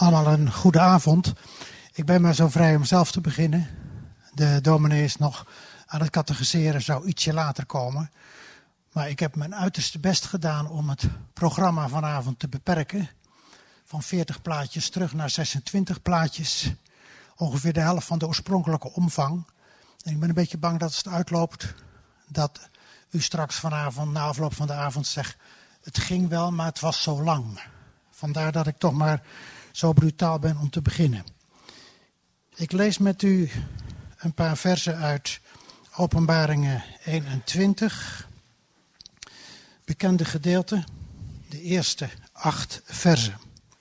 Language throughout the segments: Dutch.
Allemaal een goede avond. Ik ben maar zo vrij om zelf te beginnen. De dominee is nog aan het catechiseren, zou ietsje later komen. Maar ik heb mijn uiterste best gedaan om het programma vanavond te beperken. Van 40 plaatjes terug naar 26 plaatjes. Ongeveer de helft van de oorspronkelijke omvang. En ik ben een beetje bang dat als het uitloopt, dat u straks vanavond, na afloop van de avond, zegt: het ging wel, maar het was zo lang. Vandaar dat ik toch maar zo brutaal ben om te beginnen. Ik lees met u een paar versen uit Openbaringen 21. Bekende gedeelte, de eerste 8 versen.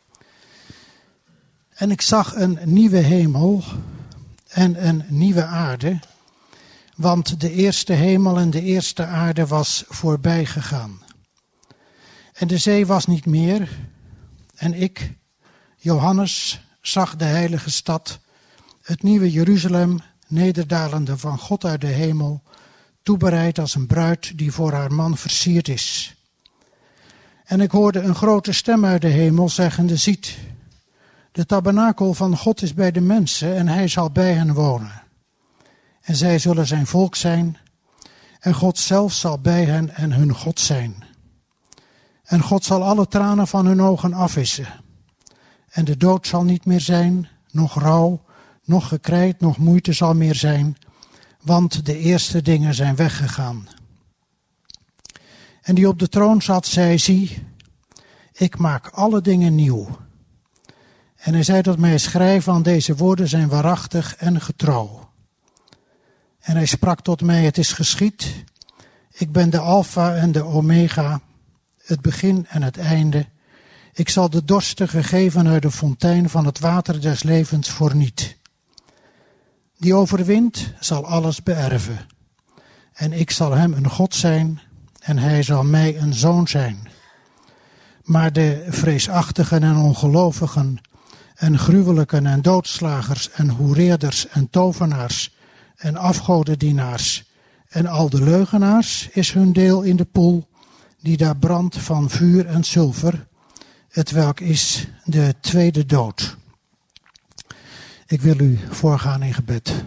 En ik zag een nieuwe hemel en een nieuwe aarde, want de eerste hemel en de eerste aarde was voorbij gegaan. En de zee was niet meer, en ik, Johannes, zag de heilige stad, het nieuwe Jeruzalem, nederdalende van God uit de hemel, toebereid als een bruid die voor haar man versierd is. En ik hoorde een grote stem uit de hemel zeggende: ziet, de tabernakel van God is bij de mensen en hij zal bij hen wonen. En zij zullen zijn volk zijn en God zelf zal bij hen en hun God zijn. En God zal alle tranen van hun ogen afwissen. En de dood zal niet meer zijn, noch rouw, noch gekrijt, noch moeite zal meer zijn, want de eerste dingen zijn weggegaan. En die op de troon zat, zei: zie, ik maak alle dingen nieuw. En hij zei tot mij: schrijf, aan deze woorden zijn waarachtig en getrouw. En hij sprak tot mij: het is geschied. Ik ben de Alpha en de Omega, het begin en het einde. Ik zal de dorstige geven uit de fontein van het water des levens voorniet. Die overwint zal alles beërven. En ik zal hem een God zijn en hij zal mij een zoon zijn. Maar de vreesachtigen en ongelovigen en gruwelijken en doodslagers en hoereerders en tovenaars en afgodendienaars en al de leugenaars is hun deel in de poel die daar brandt van vuur en zilver, hetwelk is de tweede dood. Ik wil u voorgaan in gebed.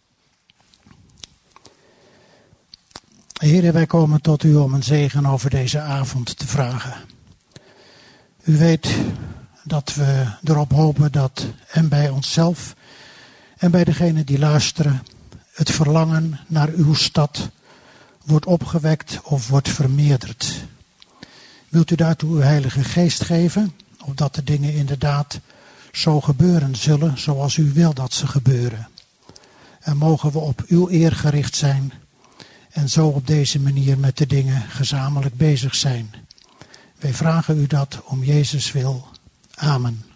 Heere, wij komen tot u om een zegen over deze avond te vragen. U weet dat we erop hopen dat en bij onszelf en bij degenen die luisteren het verlangen naar uw stad wordt opgewekt of wordt vermeerderd. Wilt u daartoe uw Heilige Geest geven, opdat de dingen inderdaad zo gebeuren zullen zoals u wil dat ze gebeuren. En mogen we op uw eer gericht zijn en zo op deze manier met de dingen gezamenlijk bezig zijn. Wij vragen u dat om Jezus wil. Amen.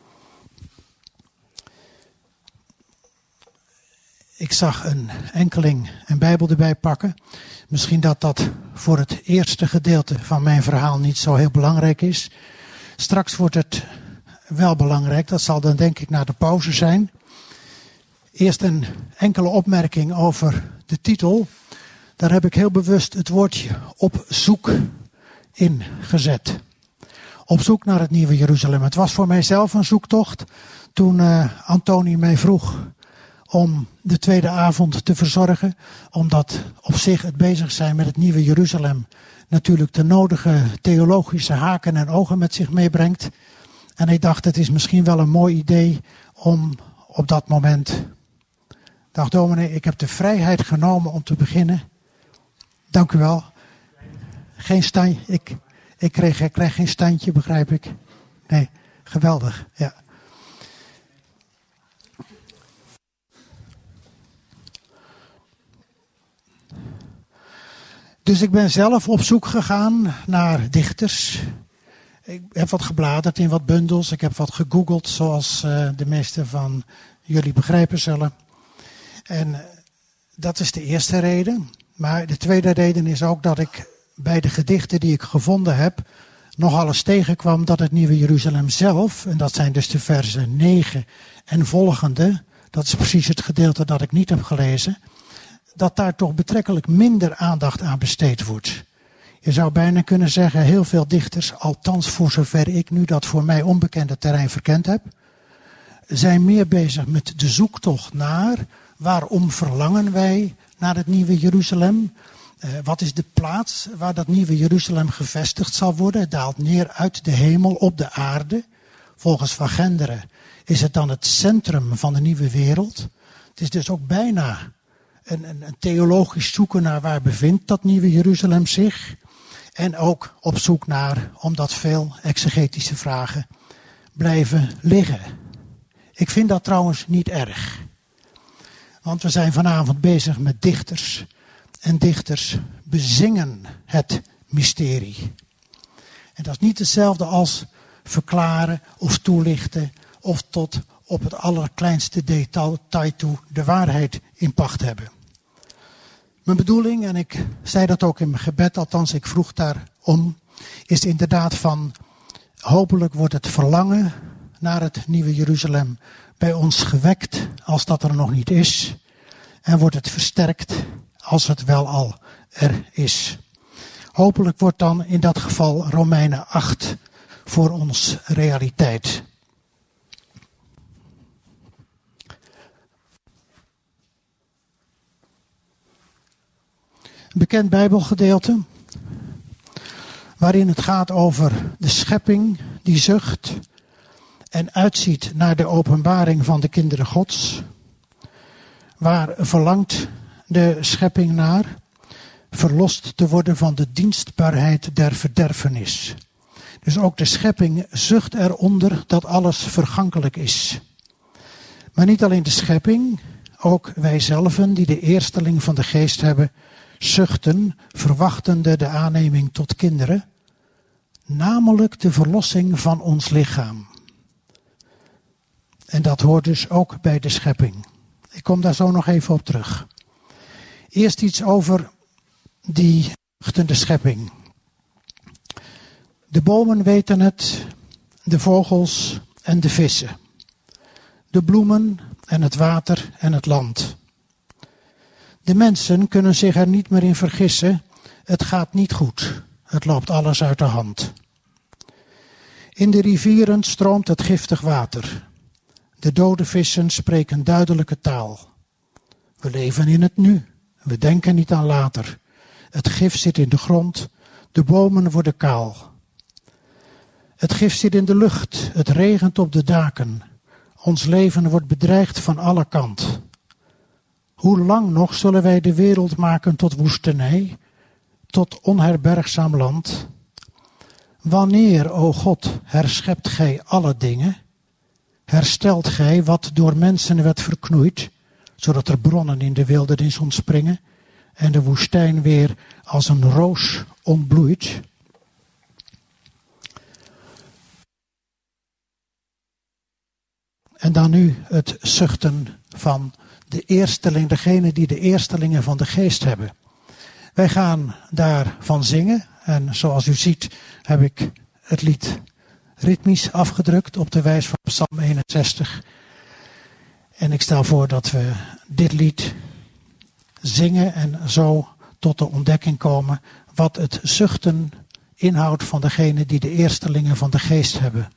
Ik zag een enkeling een Bijbel erbij pakken. Misschien dat voor het eerste gedeelte van mijn verhaal niet zo heel belangrijk is. Straks wordt het wel belangrijk. Dat zal dan denk ik na de pauze zijn. Eerst een enkele opmerking over de titel. Daar heb ik heel bewust het woordje op zoek in gezet. Op zoek naar het nieuwe Jeruzalem. Het was voor mijzelf een zoektocht toen Antoni mij vroeg om de tweede avond te verzorgen. Omdat op zich het bezig zijn met het nieuwe Jeruzalem natuurlijk de nodige theologische haken en ogen met zich meebrengt. En ik dacht, het is misschien wel een mooi idee om op dat moment... Dag dominee, ik heb de vrijheid genomen om te beginnen. Dank u wel. Geen standje. Ik krijg geen standje, begrijp ik. Nee, geweldig. Ja. Dus ik ben zelf op zoek gegaan naar dichters. Ik heb wat gebladerd in wat bundels. Ik heb wat gegoogeld, zoals de meeste van jullie begrijpen zullen. En dat is de eerste reden. Maar de tweede reden is ook dat ik bij de gedichten die ik gevonden heb nogal eens tegenkwam dat het nieuwe Jeruzalem zelf, en dat zijn dus de versen 9 en volgende, dat is precies het gedeelte dat ik niet heb gelezen, dat daar toch betrekkelijk minder aandacht aan besteed wordt. Je zou bijna kunnen zeggen, heel veel dichters, althans voor zover ik nu dat voor mij onbekende terrein verkend heb, zijn meer bezig met de zoektocht naar waarom verlangen wij naar het nieuwe Jeruzalem. Wat is de plaats waar dat nieuwe Jeruzalem gevestigd zal worden? Het daalt neer uit de hemel op de aarde. Volgens Van Genderen is het dan het centrum van de nieuwe wereld. Het is dus ook bijna een theologisch zoeken naar waar bevindt dat nieuwe Jeruzalem zich. En ook op zoek naar, omdat veel exegetische vragen blijven liggen. Ik vind dat trouwens niet erg. Want we zijn vanavond bezig met dichters. En dichters bezingen het mysterie. En dat is niet hetzelfde als verklaren of toelichten of tot op het allerkleinste detail toe de waarheid in pacht hebben. Mijn bedoeling, en ik zei dat ook in mijn gebed, althans ik vroeg daarom, is inderdaad van hopelijk wordt het verlangen naar het nieuwe Jeruzalem bij ons gewekt als dat er nog niet is. En wordt het versterkt als het wel al er is. Hopelijk wordt dan in dat geval Romeinen 8 voor ons realiteit. Een bekend Bijbelgedeelte waarin het gaat over de schepping die zucht en uitziet naar de openbaring van de kinderen Gods. Waar verlangt de schepping naar? Verlost te worden van de dienstbaarheid der verderfenis. Dus ook de schepping zucht eronder dat alles vergankelijk is. Maar niet alleen de schepping, ook wij zelven die de eersteling van de geest hebben, zuchten, verwachtende de aanneming tot kinderen, namelijk de verlossing van ons lichaam. En dat hoort dus ook bij de schepping. Ik kom daar zo nog even op terug. Eerst iets over die zuchtende schepping. De bomen weten het, de vogels en de vissen. De bloemen en het water en het land. De mensen kunnen zich er niet meer in vergissen. Het gaat niet goed. Het loopt alles uit de hand. In de rivieren stroomt het giftig water. De dode vissen spreken duidelijke taal. We leven in het nu. We denken niet aan later. Het gif zit in de grond. De bomen worden kaal. Het gif zit in de lucht. Het regent op de daken. Ons leven wordt bedreigd van alle kanten. Hoe lang nog zullen wij de wereld maken tot woestenij, tot onherbergzaam land? Wanneer, o God, herschept gij alle dingen? Herstelt gij wat door mensen werd verknoeid, zodat er bronnen in de wildernis ontspringen en de woestijn weer als een roos ontbloeit? En dan nu het zuchten van de eersteling, degene die de eerstelingen van de geest hebben. Wij gaan daarvan zingen. En zoals u ziet heb ik het lied ritmisch afgedrukt op de wijze van Psalm 61. En ik stel voor dat we dit lied zingen en zo tot de ontdekking komen wat het zuchten inhoudt van degene die de eerstelingen van de geest hebben.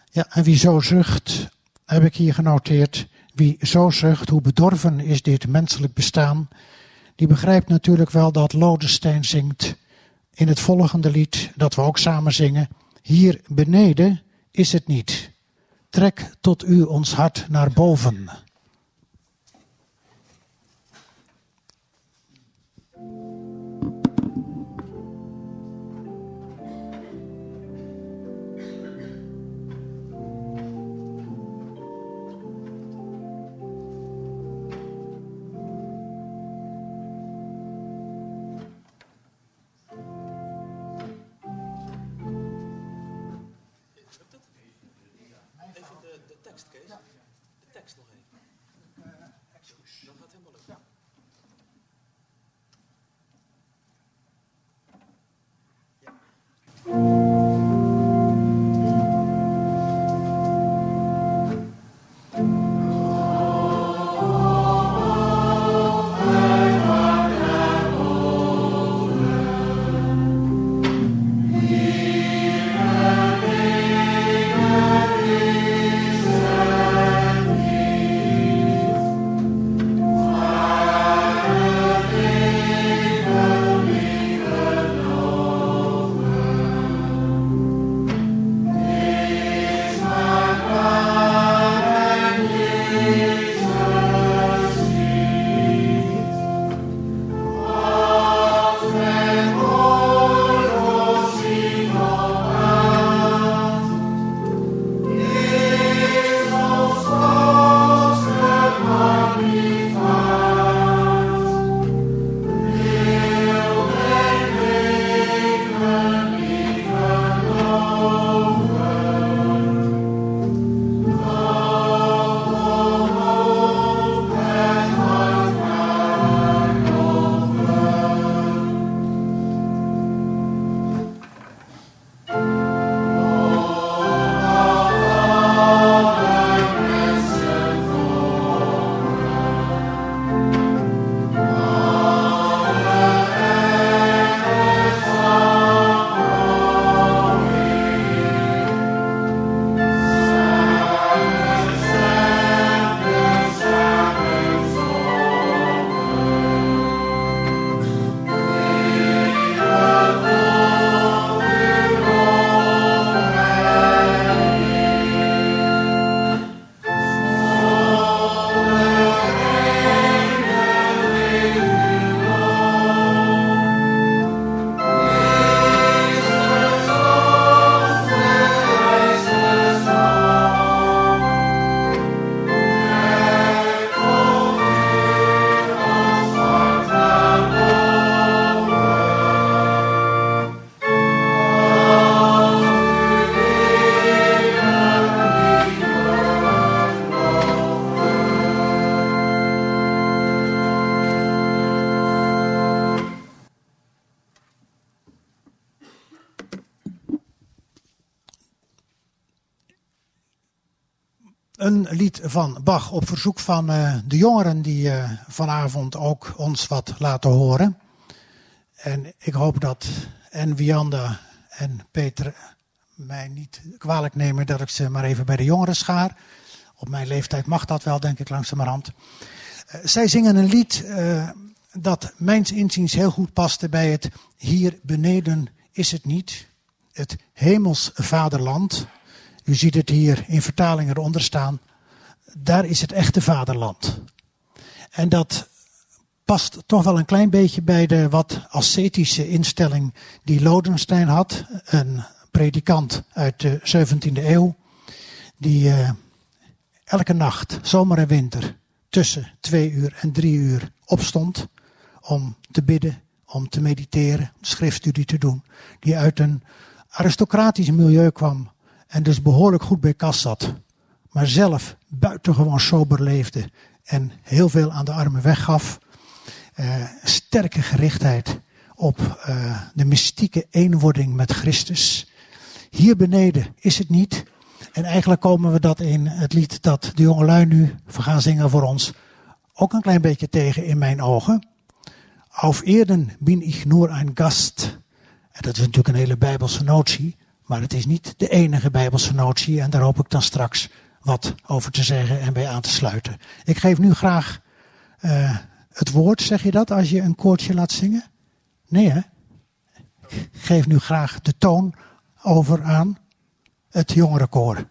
Ja, en wie zo zucht, heb ik hier genoteerd. Wie zo zucht, hoe bedorven is dit menselijk bestaan. Die begrijpt natuurlijk wel dat Lodenstein zingt in het volgende lied, dat we ook samen zingen. Hier beneden is het niet. Trek tot u ons hart naar boven. Een lied van Bach op verzoek van de jongeren die vanavond ook ons wat laten horen. En ik hoop dat Wianda en Peter mij niet kwalijk nemen dat ik ze maar even bij de jongeren schaar. Op mijn leeftijd mag dat wel, denk ik, langzamerhand. Zij zingen een lied dat mijns inziens heel goed paste bij het hier beneden is het niet. Het hemels vaderland. U ziet het hier in vertaling eronder staan. Daar is het echte vaderland. En dat past toch wel een klein beetje bij de wat ascetische instelling die Lodenstein had. Een predikant uit de 17e eeuw. Die elke nacht, zomer en winter, tussen 2 uur en 3 uur opstond. Om te bidden, om te mediteren, om schriftstudie te doen. Die uit een aristocratisch milieu kwam. En dus behoorlijk goed bij kas zat. Maar zelf buitengewoon sober leefde. En heel veel aan de armen weggaf. Sterke gerichtheid op de mystieke eenwording met Christus. Hier beneden is het niet. En eigenlijk komen we dat in het lied dat de jongelui nu gaan zingen voor ons ook een klein beetje tegen in mijn ogen. Auf Erden bin ich nur ein Gast. En dat is natuurlijk een hele Bijbelse notie. Maar het is niet de enige Bijbelse notie en daar hoop ik dan straks wat over te zeggen en bij aan te sluiten. Ik geef nu graag het woord, zeg je dat, als je een koortje laat zingen? Nee, hè? Ik geef nu graag de toon over aan het jongerenkoor.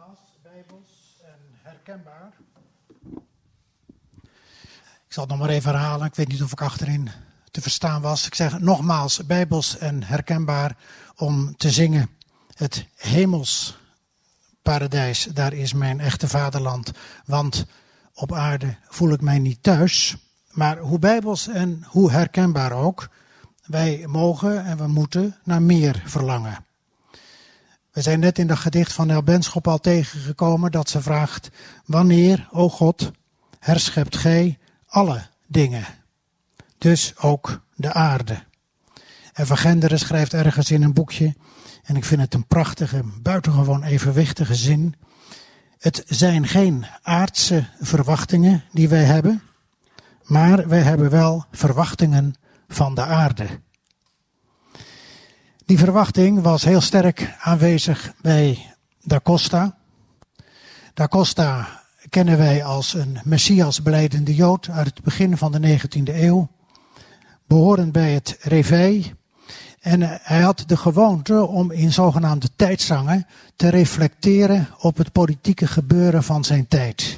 Nogmaals, bijbels en herkenbaar. Ik zal het nog maar even herhalen. Ik weet niet of ik achterin te verstaan was. Ik zeg nogmaals, bijbels en herkenbaar om te zingen. Het hemels paradijs, daar is mijn echte vaderland. Want op aarde voel ik mij niet thuis. Maar hoe bijbels en hoe herkenbaar ook, wij mogen en we moeten naar meer verlangen. We zijn net in dat gedicht van Nel Benschop al tegengekomen dat ze vraagt: wanneer, o God, herschept gij alle dingen? Dus ook de aarde. En Van Genderen schrijft ergens in een boekje, en ik vind het een prachtige, buitengewoon evenwichtige zin: het zijn geen aardse verwachtingen die wij hebben, maar wij hebben wel verwachtingen van de aarde. Die verwachting was heel sterk aanwezig bij Da Costa. Da Costa kennen wij als een Messias belijdende Jood uit het begin van de 19e eeuw. Behorend bij het Réveil. En hij had de gewoonte om in zogenaamde tijdzangen te reflecteren op het politieke gebeuren van zijn tijd.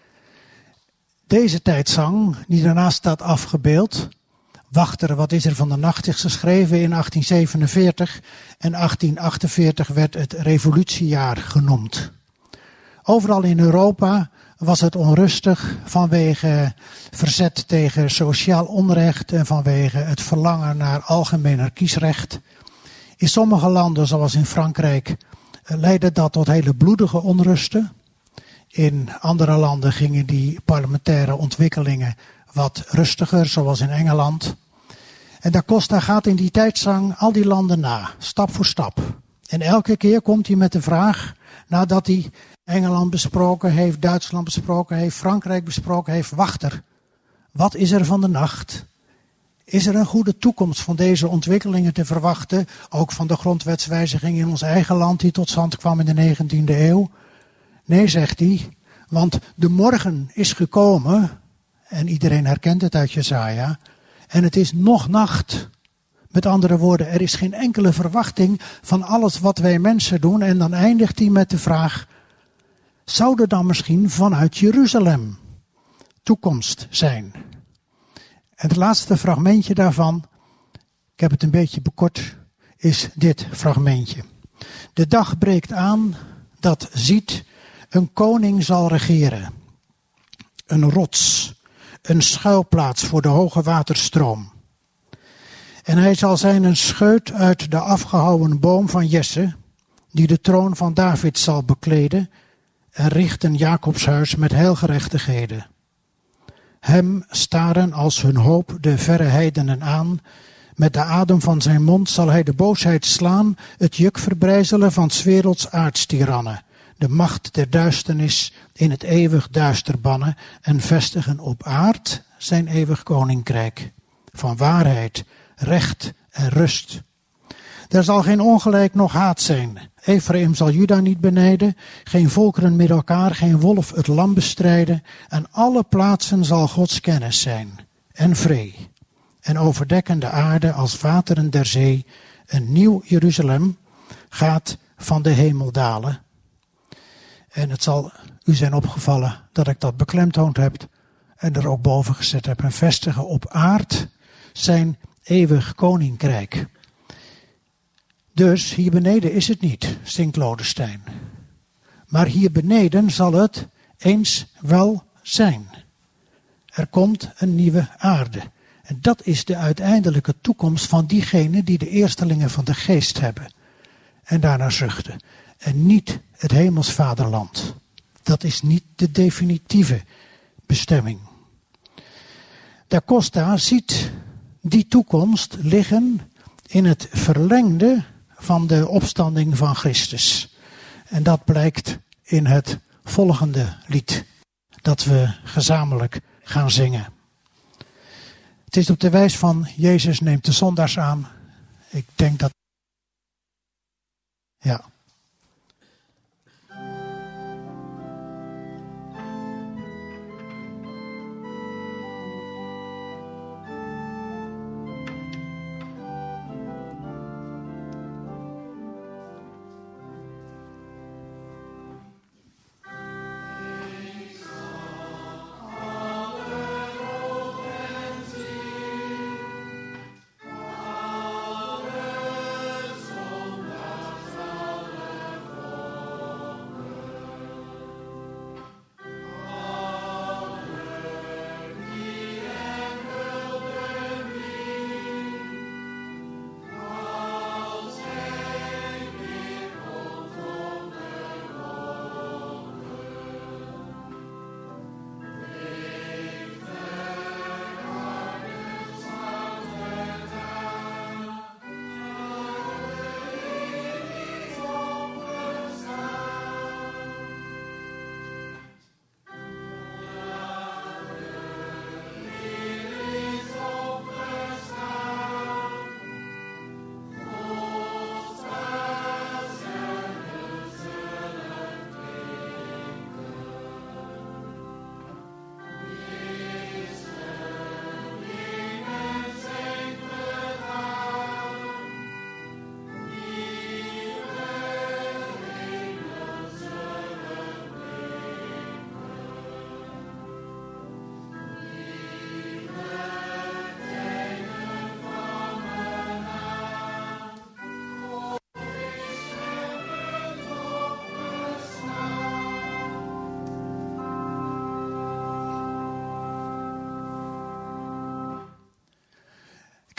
Deze tijdzang, die daarnaast staat afgebeeld, Wachter, wat is er van de nacht, is geschreven in 1847 en 1848 werd het revolutiejaar genoemd. Overal in Europa was het onrustig vanwege verzet tegen sociaal onrecht en vanwege het verlangen naar algemener kiesrecht. In sommige landen, zoals in Frankrijk, leidde dat tot hele bloedige onrusten. In andere landen gingen die parlementaire ontwikkelingen wat rustiger, zoals in Engeland. En Da Costa gaat in die tijdzang al die landen na, stap voor stap. En elke keer komt hij met de vraag, nadat hij Engeland besproken heeft, Duitsland besproken heeft, Frankrijk besproken heeft: wachter, wat is er van de nacht? Is er een goede toekomst van deze ontwikkelingen te verwachten? Ook van de grondwetswijziging in ons eigen land die tot stand kwam in de 19e eeuw? Nee, zegt hij, want de morgen is gekomen, en iedereen herkent het uit Jesaja, en het is nog nacht. Met andere woorden, er is geen enkele verwachting van alles wat wij mensen doen. En dan eindigt hij met de vraag: zou er dan misschien vanuit Jeruzalem toekomst zijn? En het laatste fragmentje daarvan, ik heb het een beetje bekort, is dit fragmentje. De dag breekt aan dat ziet, een koning zal regeren. Een rots, een schuilplaats voor de hoge waterstroom. En hij zal zijn een scheut uit de afgehouwen boom van Jesse, die de troon van David zal bekleden, en richten Jacobshuis met heilgerechtigheden. Hem staren als hun hoop de verre heidenen aan. Met de adem van zijn mond zal hij de boosheid slaan, het juk verbrijzelen van 's werelds aardstirannen, de macht der duisternis in het eeuwig duister bannen en vestigen op aard zijn eeuwig koninkrijk van waarheid, recht en rust. Er zal geen ongelijk noch haat zijn. Ephraim zal Juda niet benijden, geen volkeren met elkaar, geen wolf het lam bestrijden. En alle plaatsen zal Gods kennis zijn en vree. En overdekken de aarde als wateren der zee. Een nieuw Jeruzalem gaat van de hemel dalen. En het zal u zijn opgevallen dat ik dat beklemtoond heb en er ook boven gezet heb. En vestigen op aard zijn eeuwig koninkrijk. Dus hier beneden is het niet, zingt Lodestein. Maar hier beneden zal het eens wel zijn. Er komt een nieuwe aarde. En dat is de uiteindelijke toekomst van diegenen die de eerstelingen van de geest hebben. En daarna zuchten. En niet het hemels vaderland. Dat is niet de definitieve bestemming. Da Costa ziet die toekomst liggen in het verlengde van de opstanding van Christus. En dat blijkt in het volgende lied dat we gezamenlijk gaan zingen. Het is op de wijs van Jezus neemt de zondaars aan. Ik denk dat... Ja.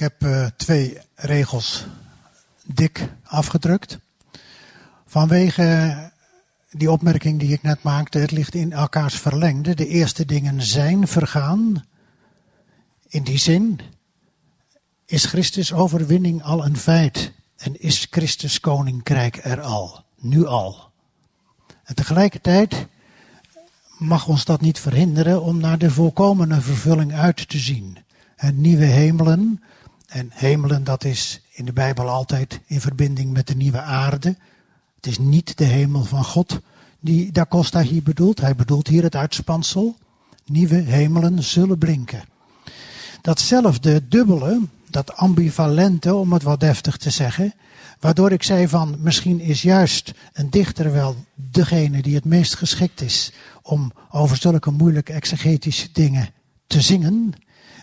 heb 2 regels dik afgedrukt. Vanwege die opmerking die ik net maakte, het ligt in elkaars verlengde. De eerste dingen zijn vergaan. In die zin is Christus overwinning al een feit. En is Christus koninkrijk er al, nu al. En tegelijkertijd mag ons dat niet verhinderen om naar de volkomene vervulling uit te zien. En nieuwe hemelen. En hemelen, dat is in de Bijbel altijd in verbinding met de nieuwe aarde. Het is niet de hemel van God die Da Costa hier bedoelt. Hij bedoelt hier het uitspansel. Nieuwe hemelen zullen blinken. Datzelfde dubbele, dat ambivalente, om het wat deftig te zeggen, waardoor ik zei van misschien is juist een dichter wel degene die het meest geschikt is om over zulke moeilijke exegetische dingen te zingen.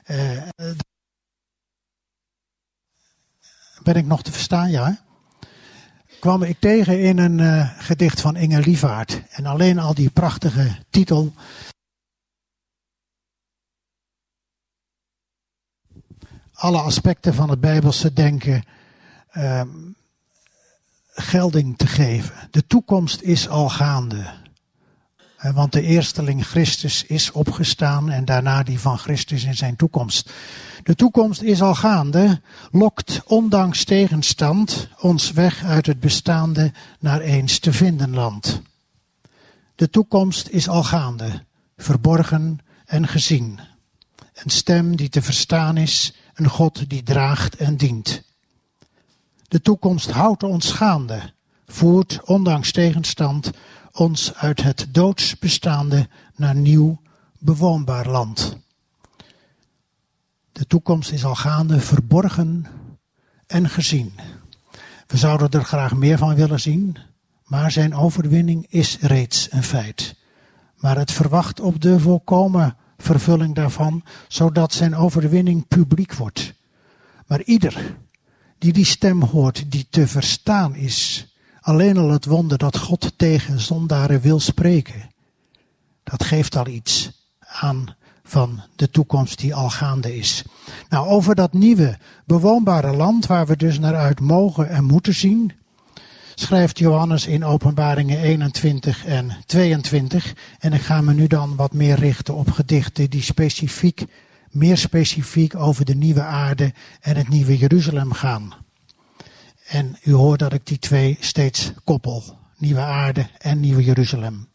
Ben ik nog te verstaan, ja? Kwam ik tegen in een gedicht van Inge Lievaert. En alleen al die prachtige titel. Alle aspecten van het Bijbelse denken gelding te geven. De toekomst is al gaande. Want de eersteling Christus is opgestaan en daarna die van Christus in zijn toekomst. De toekomst is al gaande, lokt ondanks tegenstand ons weg uit het bestaande naar eens te vinden land. De toekomst is al gaande, verborgen en gezien. Een stem die te verstaan is, een God die draagt en dient. De toekomst houdt ons gaande, voert ondanks tegenstand ons uit het doods bestaande naar nieuw bewoonbaar land. De toekomst is al gaande, verborgen en gezien. We zouden er graag meer van willen zien, maar zijn overwinning is reeds een feit. Maar het verwacht op de volkomen vervulling daarvan, zodat zijn overwinning publiek wordt. Maar ieder die die stem hoort die te verstaan is, alleen al het wonder dat God tegen zondaren wil spreken, dat geeft al iets aan van de toekomst die al gaande is. Nou, over dat nieuwe bewoonbare land waar we dus naar uit mogen en moeten zien, schrijft Johannes in Openbaringen 21 en 22. En ik ga me nu dan wat meer richten op gedichten die meer specifiek over de nieuwe aarde en het nieuwe Jeruzalem gaan. En u hoort dat ik die 2 steeds koppel. Nieuwe aarde en nieuwe Jeruzalem.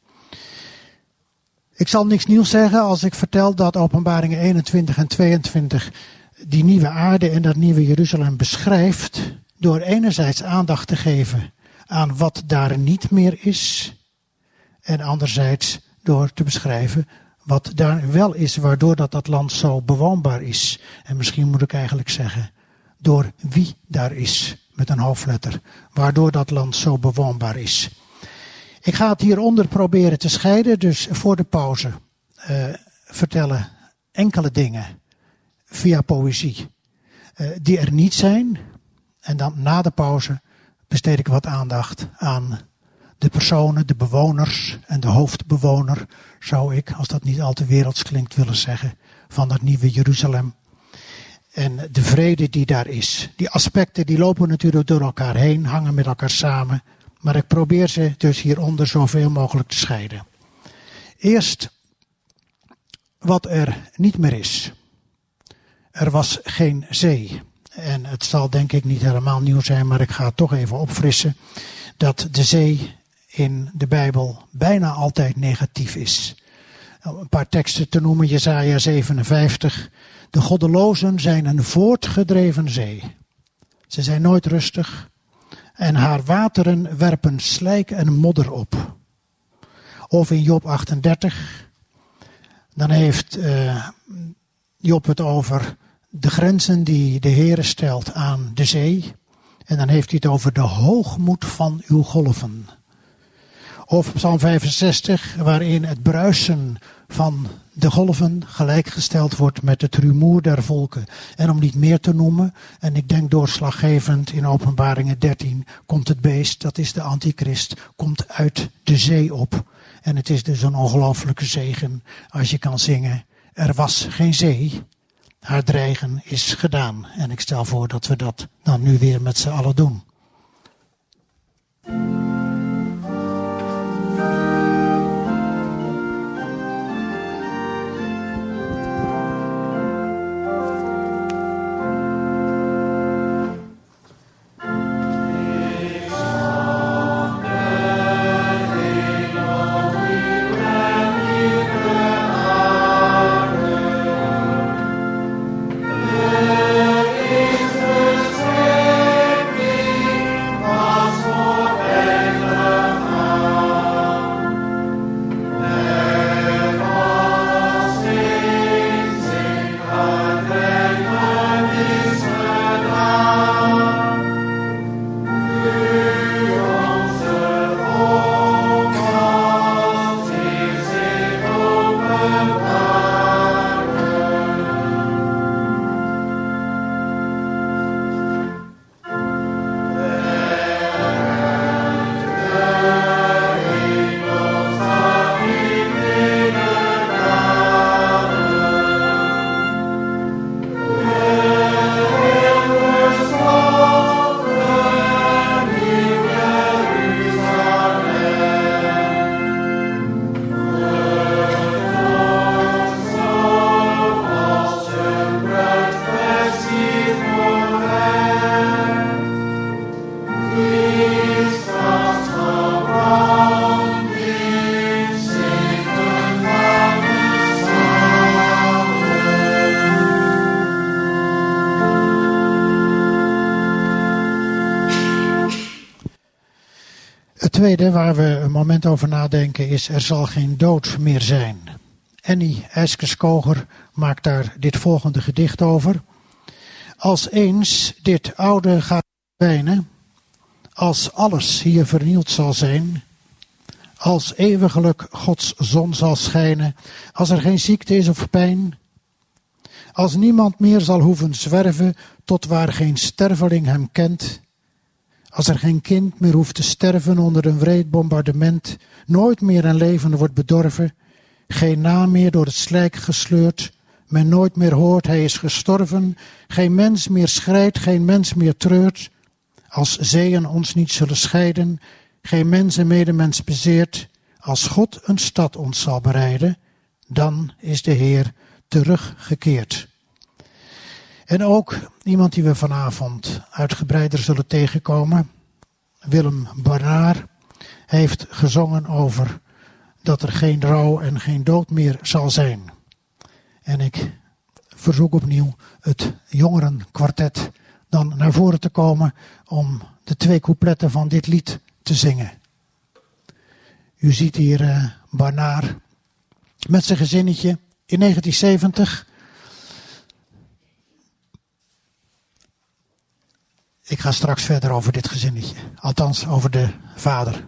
Ik zal niks nieuws zeggen als ik vertel dat Openbaringen 21 en 22 die nieuwe aarde en dat nieuwe Jeruzalem beschrijft door enerzijds aandacht te geven aan wat daar niet meer is en anderzijds door te beschrijven wat daar wel is, waardoor dat land zo bewoonbaar is. En misschien moet ik eigenlijk zeggen, door wie daar is, met een hoofdletter, waardoor dat land zo bewoonbaar is. Ik ga het hieronder proberen te scheiden, dus voor de pauze vertellen enkele dingen via poëzie die er niet zijn. En dan na de pauze besteed ik wat aandacht aan de personen, de bewoners en de hoofdbewoner, zou ik, als dat niet al te werelds klinkt, willen zeggen, van dat nieuwe Jeruzalem. En de vrede die daar is. Die aspecten die lopen natuurlijk door elkaar heen, hangen met elkaar samen. Maar ik probeer ze dus hieronder zoveel mogelijk te scheiden. Eerst wat er niet meer is. Er was geen zee. En het zal denk ik niet helemaal nieuw zijn, maar ik ga het toch even opfrissen. Dat de zee in de Bijbel bijna altijd negatief is. Een paar teksten te noemen, Jesaja 57. De goddelozen zijn een voortgedreven zee. Ze zijn nooit rustig. En haar wateren werpen slijk en modder op. Of in Job 38. Dan heeft Job het over de grenzen die de Heere stelt aan de zee. En dan heeft hij het over de hoogmoed van uw golven. Of Psalm 65, waarin het bruisen van de golven gelijkgesteld wordt met het rumoer der volken. En om niet meer te noemen, en ik denk doorslaggevend in Openbaringen 13, komt het beest, dat is de antichrist, komt uit de zee op. En het is dus een ongelooflijke zegen als je kan zingen, er was geen zee, haar dreigen is gedaan. En ik stel voor dat we dat dan nu weer met z'n allen doen. Het tweede waar we een moment over nadenken is: er zal geen dood meer zijn. Annie Ijskerskoger maakt daar dit volgende gedicht over. Als eens dit oude gaat verdwijnen, als alles hier vernield zal zijn, als eeuwiglijk Gods zon zal schijnen, als er geen ziekte is of pijn, als niemand meer zal hoeven zwerven tot waar geen sterveling hem kent, als er geen kind meer hoeft te sterven onder een wreed bombardement, nooit meer een leven wordt bedorven, geen naam meer door het slijk gesleurd, men nooit meer hoort hij is gestorven, geen mens meer schrijdt, geen mens meer treurt, als zeeën ons niet zullen scheiden, geen mens en medemens bezeert, als God een stad ons zal bereiden, dan is de Heer teruggekeerd. En ook iemand die we vanavond uitgebreider zullen tegenkomen, Willem Barnaar, heeft gezongen over dat er geen rouw en geen dood meer zal zijn. En ik verzoek opnieuw het jongerenkwartet dan naar voren te komen om de 2 coupletten van dit lied te zingen. U ziet hier Barnaar met zijn gezinnetje in 1970. Ik ga straks verder over dit gezinnetje. Althans, over de vader.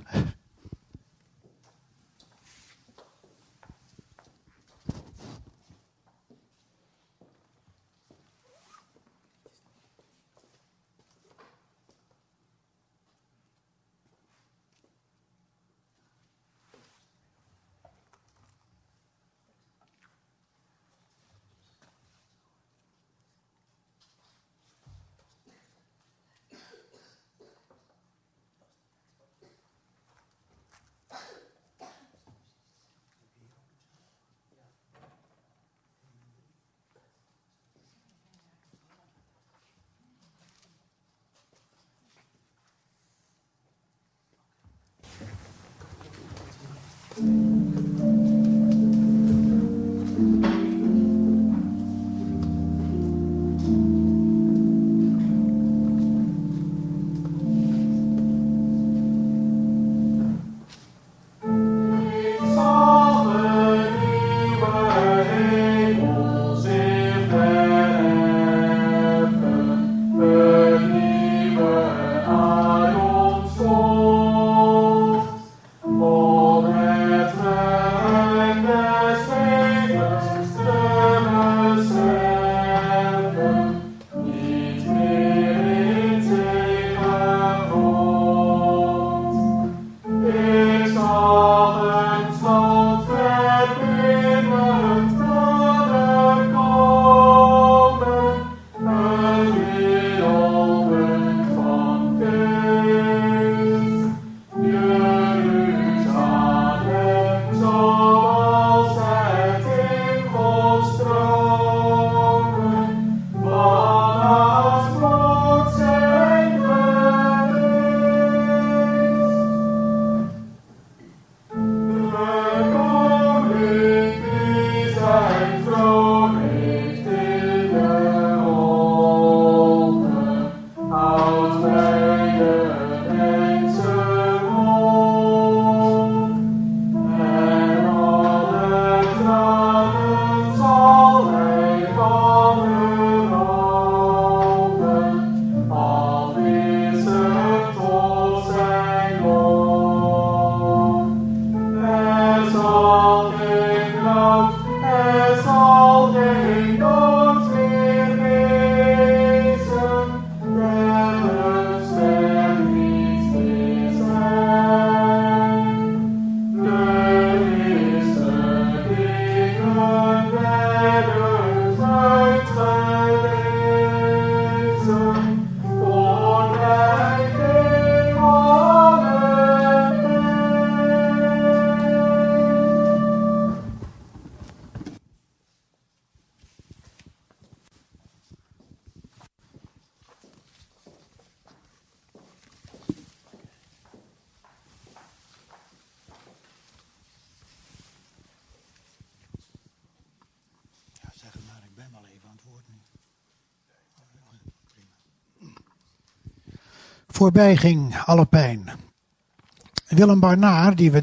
Voorbij ging alle pijn. Willem Barnaar, die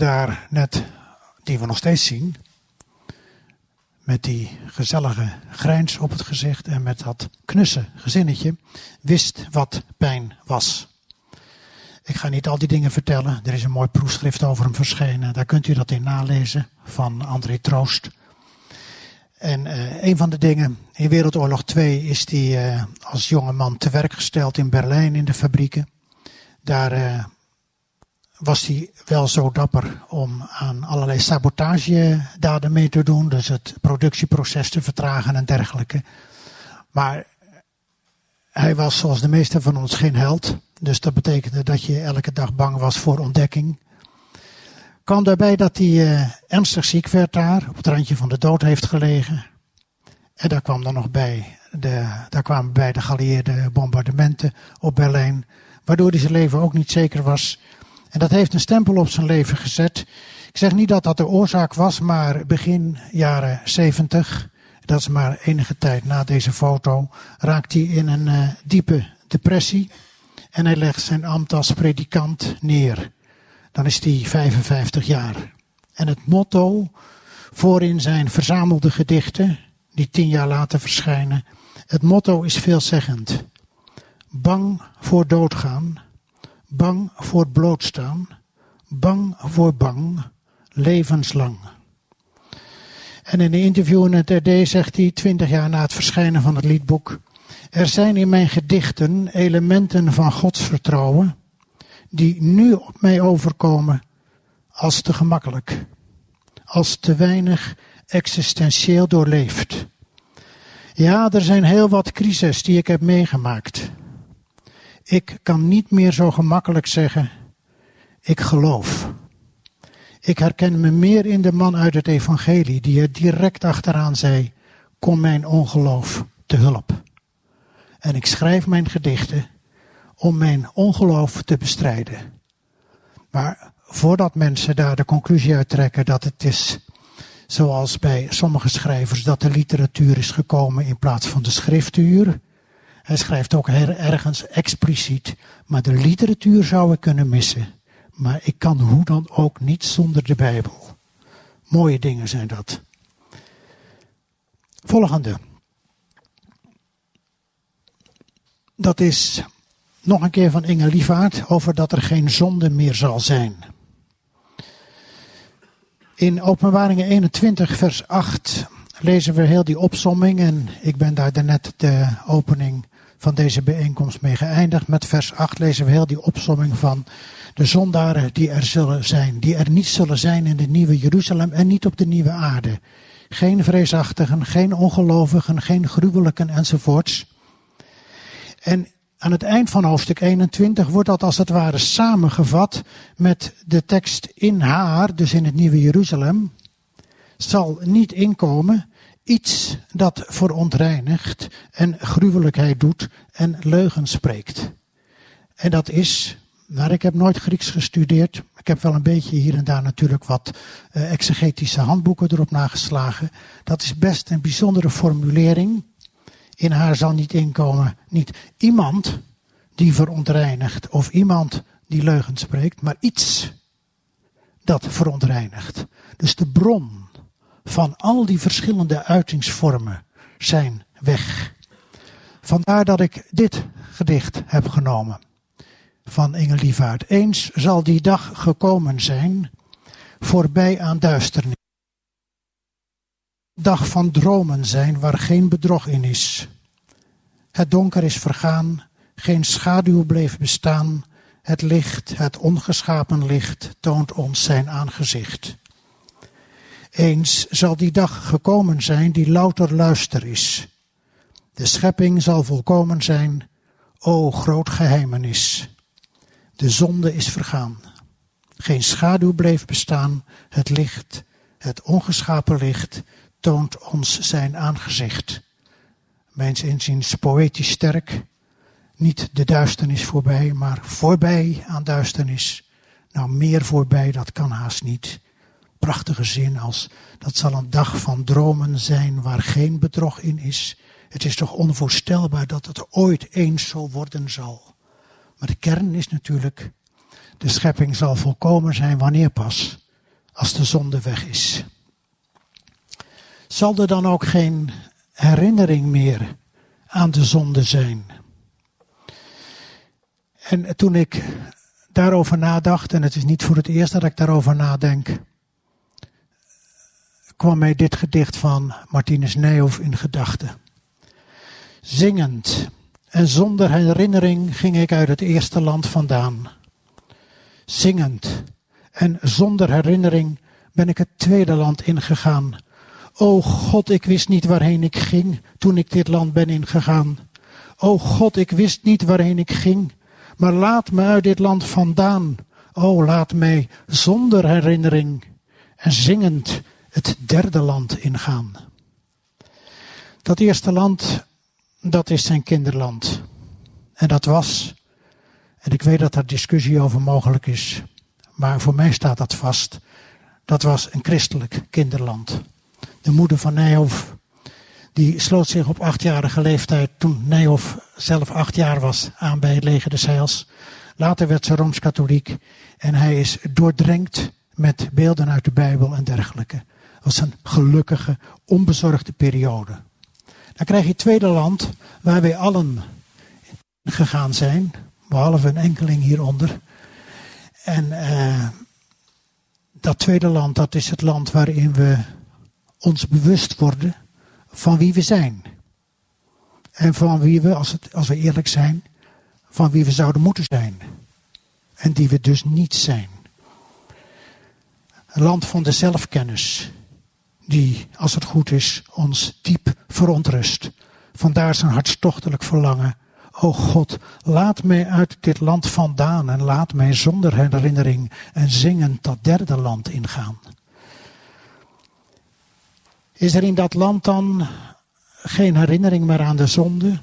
we nog steeds zien, met die gezellige grijns op het gezicht en met dat knusse gezinnetje, wist wat pijn was. Ik ga niet al die dingen vertellen. Er is een mooi proefschrift over hem verschenen. Daar kunt u dat in nalezen van André Troost. En een van de dingen, in Wereldoorlog 2 is hij als jonge man te werk gesteld in Berlijn in de fabrieken. Daar was hij wel zo dapper om aan allerlei sabotagedaden mee te doen. Dus het productieproces te vertragen en dergelijke. Maar hij was zoals de meesten van ons geen held. Dus dat betekende dat je elke dag bang was voor ontdekking. Kwam daarbij dat hij ernstig ziek werd daar. Op het randje van de dood heeft gelegen. En daar kwam dan nog bij. Daar kwamen bij de geallieerde bombardementen op Berlijn. Waardoor hij zijn leven ook niet zeker was. En dat heeft een stempel op zijn leven gezet. Ik zeg niet dat dat de oorzaak was, maar begin jaren 70, dat is maar enige tijd na deze foto, raakt hij in een diepe depressie. En hij legt zijn ambt als predikant neer. Dan is hij 55 jaar. En het motto voorin zijn verzamelde gedichten, die 10 jaar later verschijnen. Het motto is veelzeggend. Bang voor doodgaan. Bang voor blootstaan, bang voor bang, levenslang. En in een interview in het RD zegt hij, 20 jaar na het verschijnen van het liedboek: er zijn in mijn gedichten elementen van godsvertrouwen die nu op mij overkomen als te gemakkelijk, als te weinig existentieel doorleefd. Ja, er zijn heel wat crises die ik heb meegemaakt. Ik kan niet meer zo gemakkelijk zeggen, ik geloof. Ik herken me meer in de man uit het evangelie die er direct achteraan zei, kom mijn ongeloof te hulp. En ik schrijf mijn gedichten om mijn ongeloof te bestrijden. Maar voordat mensen daar de conclusie uit trekken dat het is, zoals bij sommige schrijvers, dat de literatuur is gekomen in plaats van de schriftuur. Hij schrijft ook ergens expliciet, maar de literatuur zou ik kunnen missen. Maar ik kan hoe dan ook niet zonder de Bijbel. Mooie dingen zijn dat. Volgende. Dat is nog een keer van Inge Lievaert over dat er geen zonde meer zal zijn. In Openbaringen 21 vers 8 lezen we heel die opsomming. En ik ben daar daarnet de opening van deze bijeenkomst mee geëindigd. Met vers 8 lezen we heel die opsomming van de zondaren die er zullen zijn. Die er niet zullen zijn in de nieuwe Jeruzalem en niet op de nieuwe aarde. Geen vreesachtigen, geen ongelovigen, geen gruwelijken enzovoorts. En aan het eind van hoofdstuk 21 wordt dat als het ware samengevat met de tekst in haar, dus in het nieuwe Jeruzalem, zal niet inkomen iets dat verontreinigt en gruwelijkheid doet en leugen spreekt. En dat is, maar ik heb nooit Grieks gestudeerd. Ik heb wel een beetje hier en daar natuurlijk wat exegetische handboeken erop nageslagen. Dat is best een bijzondere formulering. In haar zal niet inkomen, niet iemand die verontreinigt of iemand die leugen spreekt, maar iets dat verontreinigt. Dus de bron van al die verschillende uitingsvormen zijn weg. Vandaar dat ik dit gedicht heb genomen van Inge Lievaert. Eens zal die dag gekomen zijn, voorbij aan duisternis. Dag van dromen zijn waar geen bedrog in is. Het donker is vergaan, geen schaduw bleef bestaan. Het licht, het ongeschapen licht, toont ons zijn aangezicht. Eens zal die dag gekomen zijn die louter luister is. De schepping zal volkomen zijn, o groot geheimenis. De zonde is vergaan. Geen schaduw bleef bestaan, het licht, het ongeschapen licht, toont ons zijn aangezicht. Mijns inziens poëtisch sterk. Niet de duisternis voorbij, maar voorbij aan duisternis. Nou, meer voorbij, dat kan haast niet. Prachtige zin als, dat zal een dag van dromen zijn waar geen bedrog in is. Het is toch onvoorstelbaar dat het ooit eens zo worden zal. Maar de kern is natuurlijk, de schepping zal volkomen zijn wanneer pas? Als de zonde weg is. Zal er dan ook geen herinnering meer aan de zonde zijn? En toen ik daarover nadacht, en het is niet voor het eerst dat ik daarover nadenk, kwam mij dit gedicht van Martinus Nijhoff in gedachten. Zingend en zonder herinnering ging ik uit het eerste land vandaan. Zingend en zonder herinnering ben ik het tweede land ingegaan. O God, ik wist niet waarheen ik ging toen ik dit land ben ingegaan. O God, ik wist niet waarheen ik ging, maar laat me uit dit land vandaan. O, laat mij zonder herinnering en zingend het derde land ingaan. Dat eerste land, dat is zijn kinderland. En dat was, en ik weet dat daar discussie over mogelijk is, maar voor mij staat dat vast. Dat was een christelijk kinderland. De moeder van Nijhoff, die sloot zich op 8-jarige leeftijd, toen Nijhoff zelf 8 jaar was, aan bij het leger des Heils. Later werd ze Rooms-katholiek en hij is doordrenkt met beelden uit de Bijbel en dergelijke. Het was een gelukkige, onbezorgde periode. Dan krijg je het tweede land waar wij allen gegaan zijn, behalve een enkeling hieronder. En dat tweede land, dat is het land waarin we ons bewust worden van wie we zijn. En van wie we, als we eerlijk zijn, van wie we zouden moeten zijn. En die we dus niet zijn. Een land van de zelfkennis. Die, als het goed is, ons diep verontrust. Vandaar zijn hartstochtelijk verlangen. O God, laat mij uit dit land vandaan en laat mij zonder herinnering en zingend dat derde land ingaan. Is er in dat land dan geen herinnering meer aan de zonde?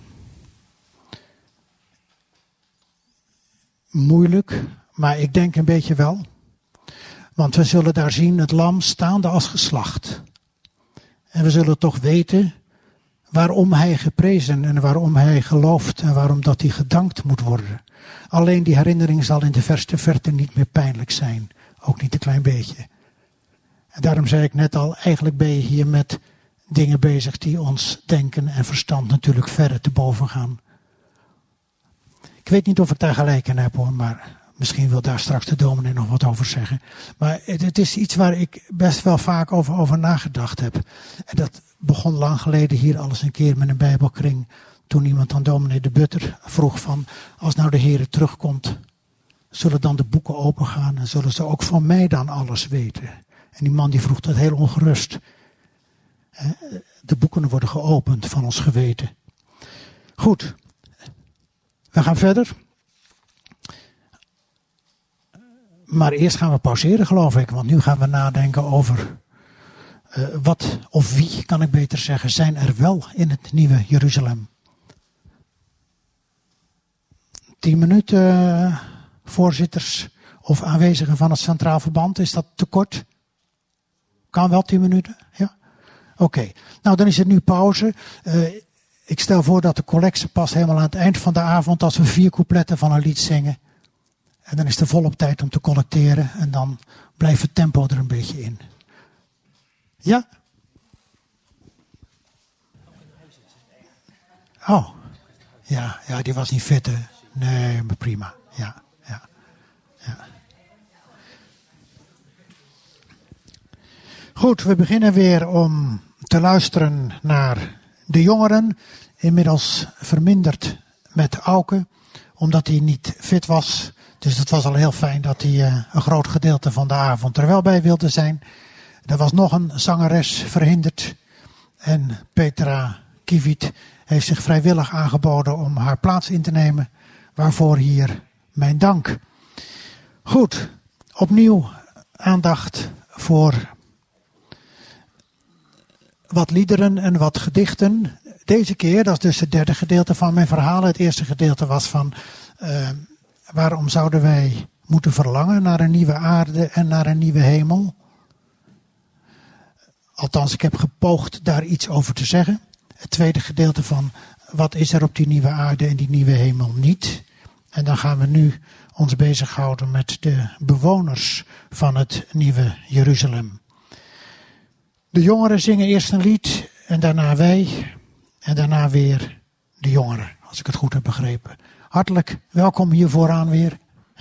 Moeilijk, maar ik denk een beetje wel. Want we zullen daar zien het lam staande als geslacht. En we zullen toch weten waarom hij geprezen en waarom hij gelooft en waarom dat hij gedankt moet worden. Alleen die herinnering zal in de verste verte niet meer pijnlijk zijn. Ook niet een klein beetje. En daarom zei ik net al, eigenlijk ben je hier met dingen bezig die ons denken en verstand natuurlijk verre te boven gaan. Ik weet niet of ik daar gelijk in heb hoor, maar misschien wil daar straks de dominee nog wat over zeggen. Maar het is iets waar ik best wel vaak over nagedacht heb. En dat begon lang geleden hier alles een keer met een bijbelkring. Toen iemand aan dominee de Butter vroeg van, als nou de Heere terugkomt, zullen dan de boeken opengaan en zullen ze ook van mij dan alles weten? En die man die vroeg dat heel ongerust. De boeken worden geopend van ons geweten. Goed, we gaan verder. Maar eerst gaan we pauzeren, geloof ik. Want nu gaan we nadenken over wat of wie, kan ik beter zeggen, zijn er wel in het nieuwe Jeruzalem. 10 minuten, voorzitters of aanwezigen van het Centraal Verband. Is dat te kort? Kan wel 10 minuten? Ja? Oké. Nou, dan is het nu pauze. Ik stel voor dat de collectie past helemaal aan het eind van de avond, als we 4 coupletten van een lied zingen. En dan is er volop tijd om te collecteren. En dan blijft het tempo er een beetje in. Ja? Oh. Ja, die was niet fit, hè? Nee, maar prima. Ja. Goed, we beginnen weer om te luisteren naar de jongeren. Inmiddels verminderd met Auke, omdat hij niet fit was. Dus het was al heel fijn dat hij een groot gedeelte van de avond er wel bij wilde zijn. Er was nog een zangeres verhinderd. En Petra Kiewiet heeft zich vrijwillig aangeboden om haar plaats in te nemen. Waarvoor hier mijn dank. Goed, opnieuw aandacht voor wat liederen en wat gedichten. Deze keer, dat is dus het derde gedeelte van mijn verhaal. Het eerste gedeelte was van waarom zouden wij moeten verlangen naar een nieuwe aarde en naar een nieuwe hemel. Althans, ik heb gepoogd daar iets over te zeggen. Het tweede gedeelte van wat is er op die nieuwe aarde en die nieuwe hemel niet. En dan gaan we nu ons bezighouden met de bewoners van het nieuwe Jeruzalem. De jongeren zingen eerst een lied en daarna wij en daarna weer de jongeren, als ik het goed heb begrepen. Hartelijk welkom hier vooraan weer.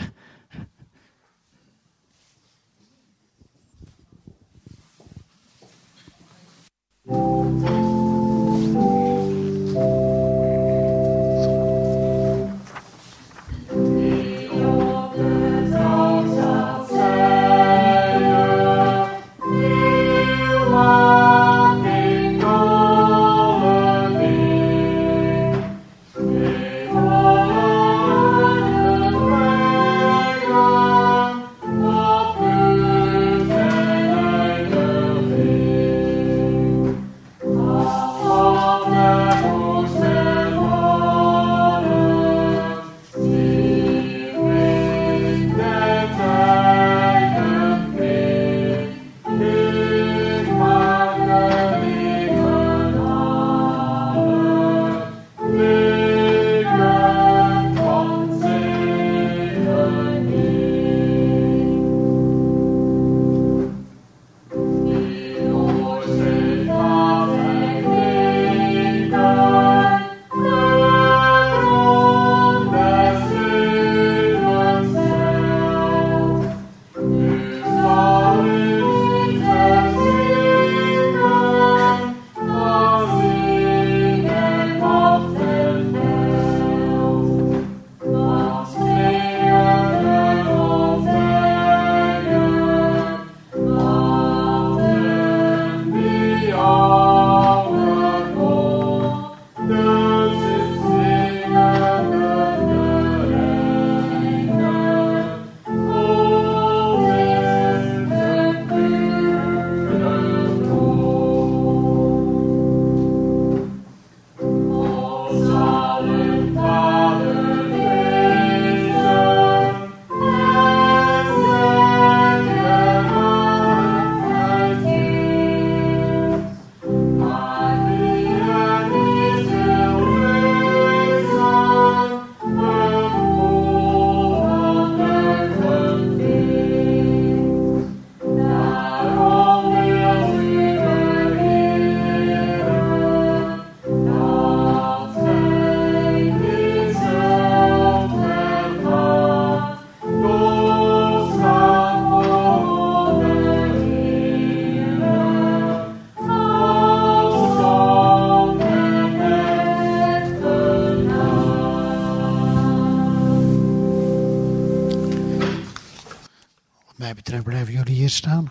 Blijven jullie hier staan?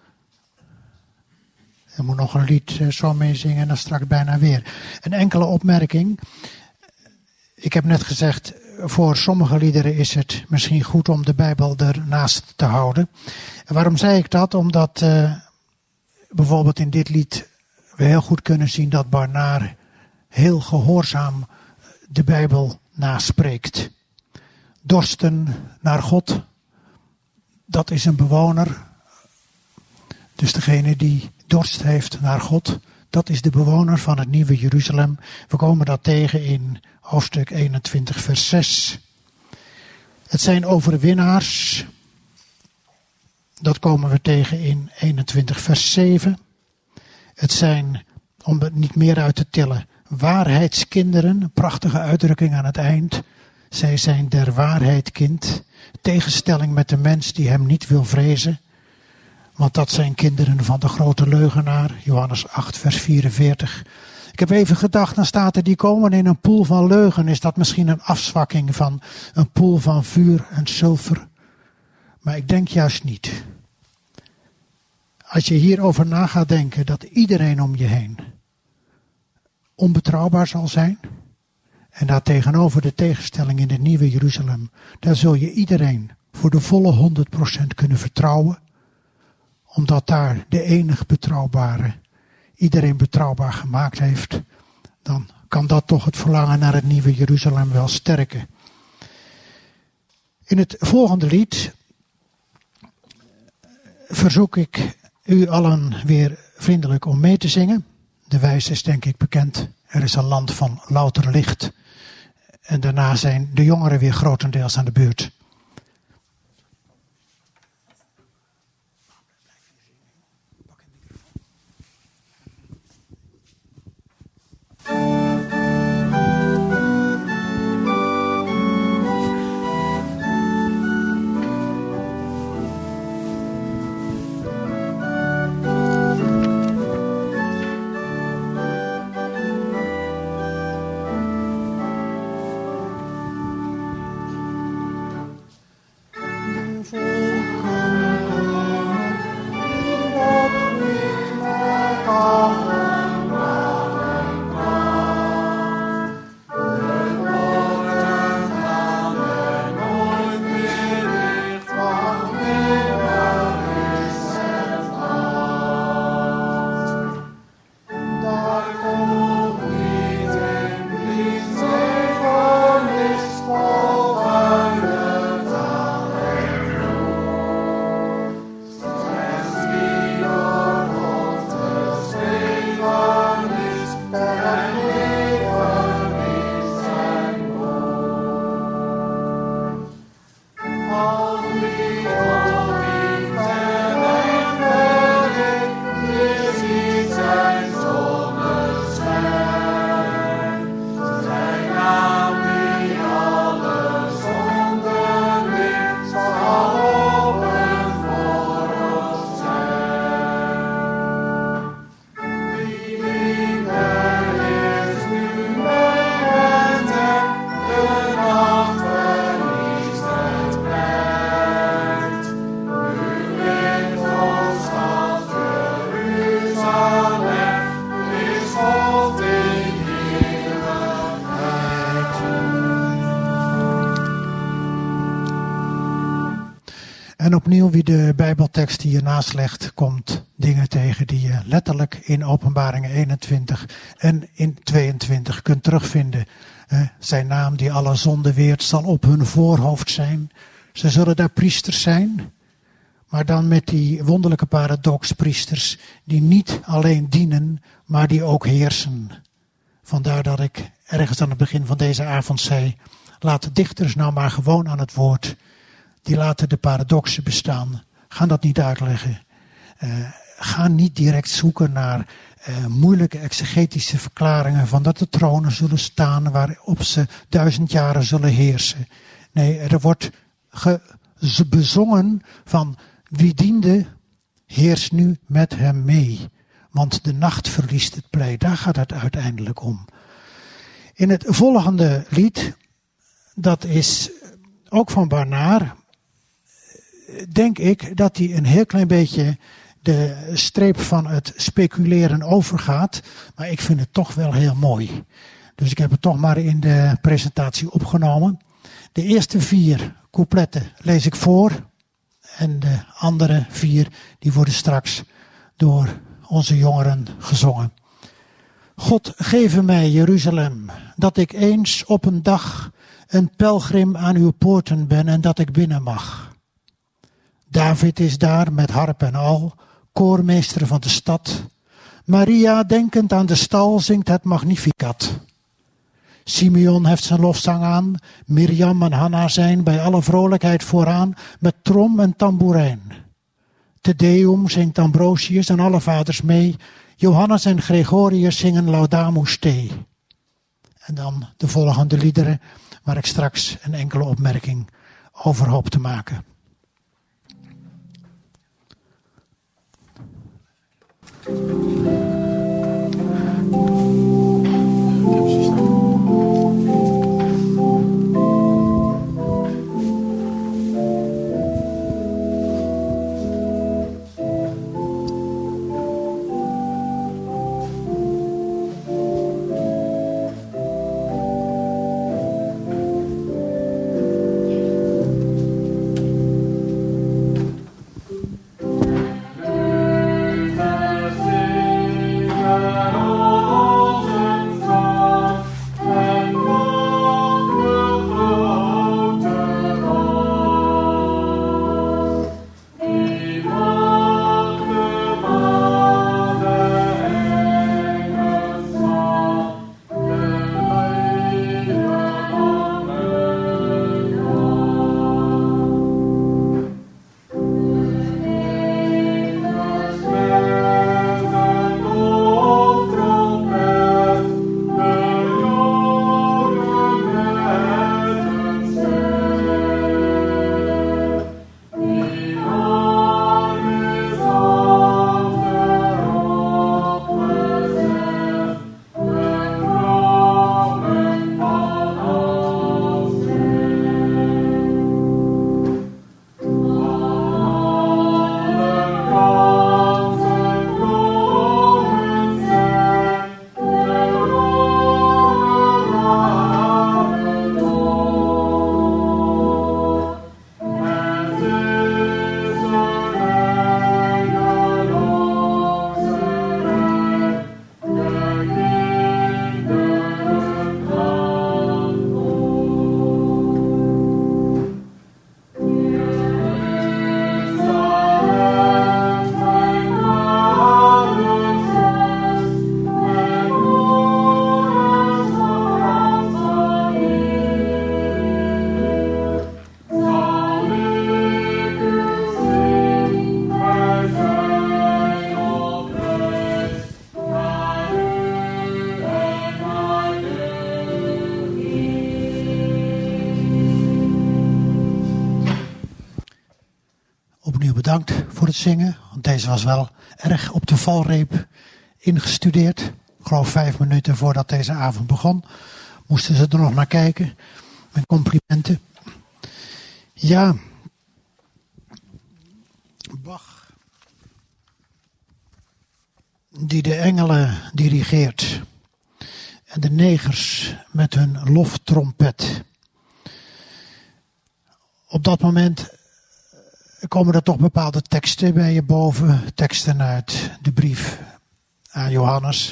Er moet nog een lied zo meezingen en dan straks bijna weer. Een enkele opmerking. Ik heb net gezegd, voor sommige liederen is het misschien goed om de Bijbel ernaast te houden. En waarom zei ik dat? Omdat bijvoorbeeld in dit lied we heel goed kunnen zien dat Barnaar heel gehoorzaam de Bijbel naspreekt. Dorsten naar God. Dat is een bewoner. Dus degene die dorst heeft naar God, dat is de bewoner van het nieuwe Jeruzalem. We komen dat tegen in hoofdstuk 21 vers 6. Het zijn overwinnaars. Dat komen we tegen in 21 vers 7. Het zijn, om het niet meer uit te tillen, waarheidskinderen. Een prachtige uitdrukking aan het eind. Zij zijn der waarheid kind. Tegenstelling met de mens die hem niet wil vrezen. Want dat zijn kinderen van de grote leugenaar. Johannes 8 vers 44. Ik heb even gedacht, dan staat er die komen in een poel van leugen. Is dat misschien een afzwakking van een poel van vuur en zilver? Maar ik denk juist niet. Als je hierover na gaat denken dat iedereen om je heen onbetrouwbaar zal zijn. En daar tegenover de tegenstelling in het nieuwe Jeruzalem. Daar zul je iedereen voor de volle 100% kunnen vertrouwen. Omdat daar de enige betrouwbare iedereen betrouwbaar gemaakt heeft. Dan kan dat toch het verlangen naar het nieuwe Jeruzalem wel sterken. In het volgende lied verzoek ik u allen weer vriendelijk om mee te zingen. De wijs is denk ik bekend. Er is een land van louter licht. En daarna zijn de jongeren weer grotendeels aan de beurt. En opnieuw, wie de Bijbeltekst hiernaast legt, komt dingen tegen die je letterlijk in Openbaringen 21 en in 22 kunt terugvinden. Zijn naam die alle zonde weert zal op hun voorhoofd zijn. Ze zullen daar priesters zijn, maar dan met die wonderlijke paradox, priesters die niet alleen dienen, maar die ook heersen. Vandaar dat ik ergens aan het begin van deze avond zei, laat de dichters nou maar gewoon aan het woord. Die laten de paradoxen bestaan. Gaan dat niet uitleggen. Ga niet direct zoeken naar moeilijke exegetische verklaringen van dat de tronen zullen staan waarop ze 1000 jaren zullen heersen. Nee, er wordt bezongen van wie diende, heerst nu met hem mee. Want de nacht verliest het pleit. Daar gaat het uiteindelijk om. In het volgende lied, dat is ook van Barnard, denk ik dat hij een heel klein beetje de streep van het speculeren overgaat. Maar ik vind het toch wel heel mooi. Dus ik heb het toch maar in de presentatie opgenomen. De eerste 4 coupletten lees ik voor. En de andere 4 die worden straks door onze jongeren gezongen. God, geef mij Jeruzalem, dat ik eens op een dag een pelgrim aan uw poorten ben en dat ik binnen mag. David is daar met harp en al, koormeester van de stad. Maria, denkend aan de stal, zingt het Magnificat. Simeon heeft zijn lofzang aan, Mirjam en Hanna zijn bij alle vrolijkheid vooraan, met trom en tamboerijn. Te Deum zingt Ambrosius en alle vaders mee, Johannes en Gregorius zingen Laudamus Te. En dan de volgende liederen, waar ik straks een enkele opmerking over hoop te maken. uitzingen. Want deze was wel erg op de valreep ingestudeerd. Ik geloof 5 minuten voordat deze avond begon. Moesten ze er nog naar kijken. Met complimenten. Ja. Bach. Die de engelen dirigeert. En de negers met hun loftrompet. Op dat moment komen er toch bepaalde teksten bij je boven. Teksten uit de brief aan Johannes.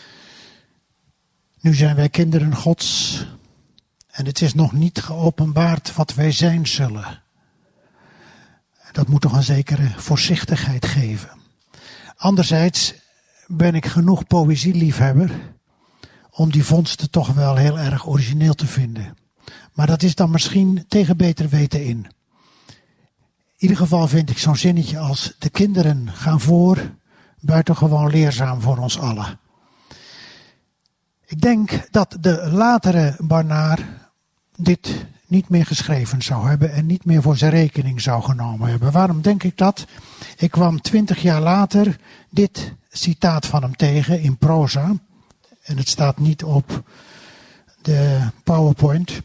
Nu zijn wij kinderen Gods. En het is nog niet geopenbaard wat wij zijn zullen. Dat moet toch een zekere voorzichtigheid geven. Anderzijds ben ik genoeg poëzieliefhebber om die vondsten toch wel heel erg origineel te vinden. Maar dat is dan misschien tegen beter weten in. In ieder geval vind ik zo'n zinnetje als de kinderen gaan voor, buitengewoon leerzaam voor ons allen. Ik denk dat de latere Barnard dit niet meer geschreven zou hebben en niet meer voor zijn rekening zou genomen hebben. Waarom denk ik dat? Ik kwam 20 jaar later dit citaat van hem tegen in proza. En het staat niet op de PowerPoint.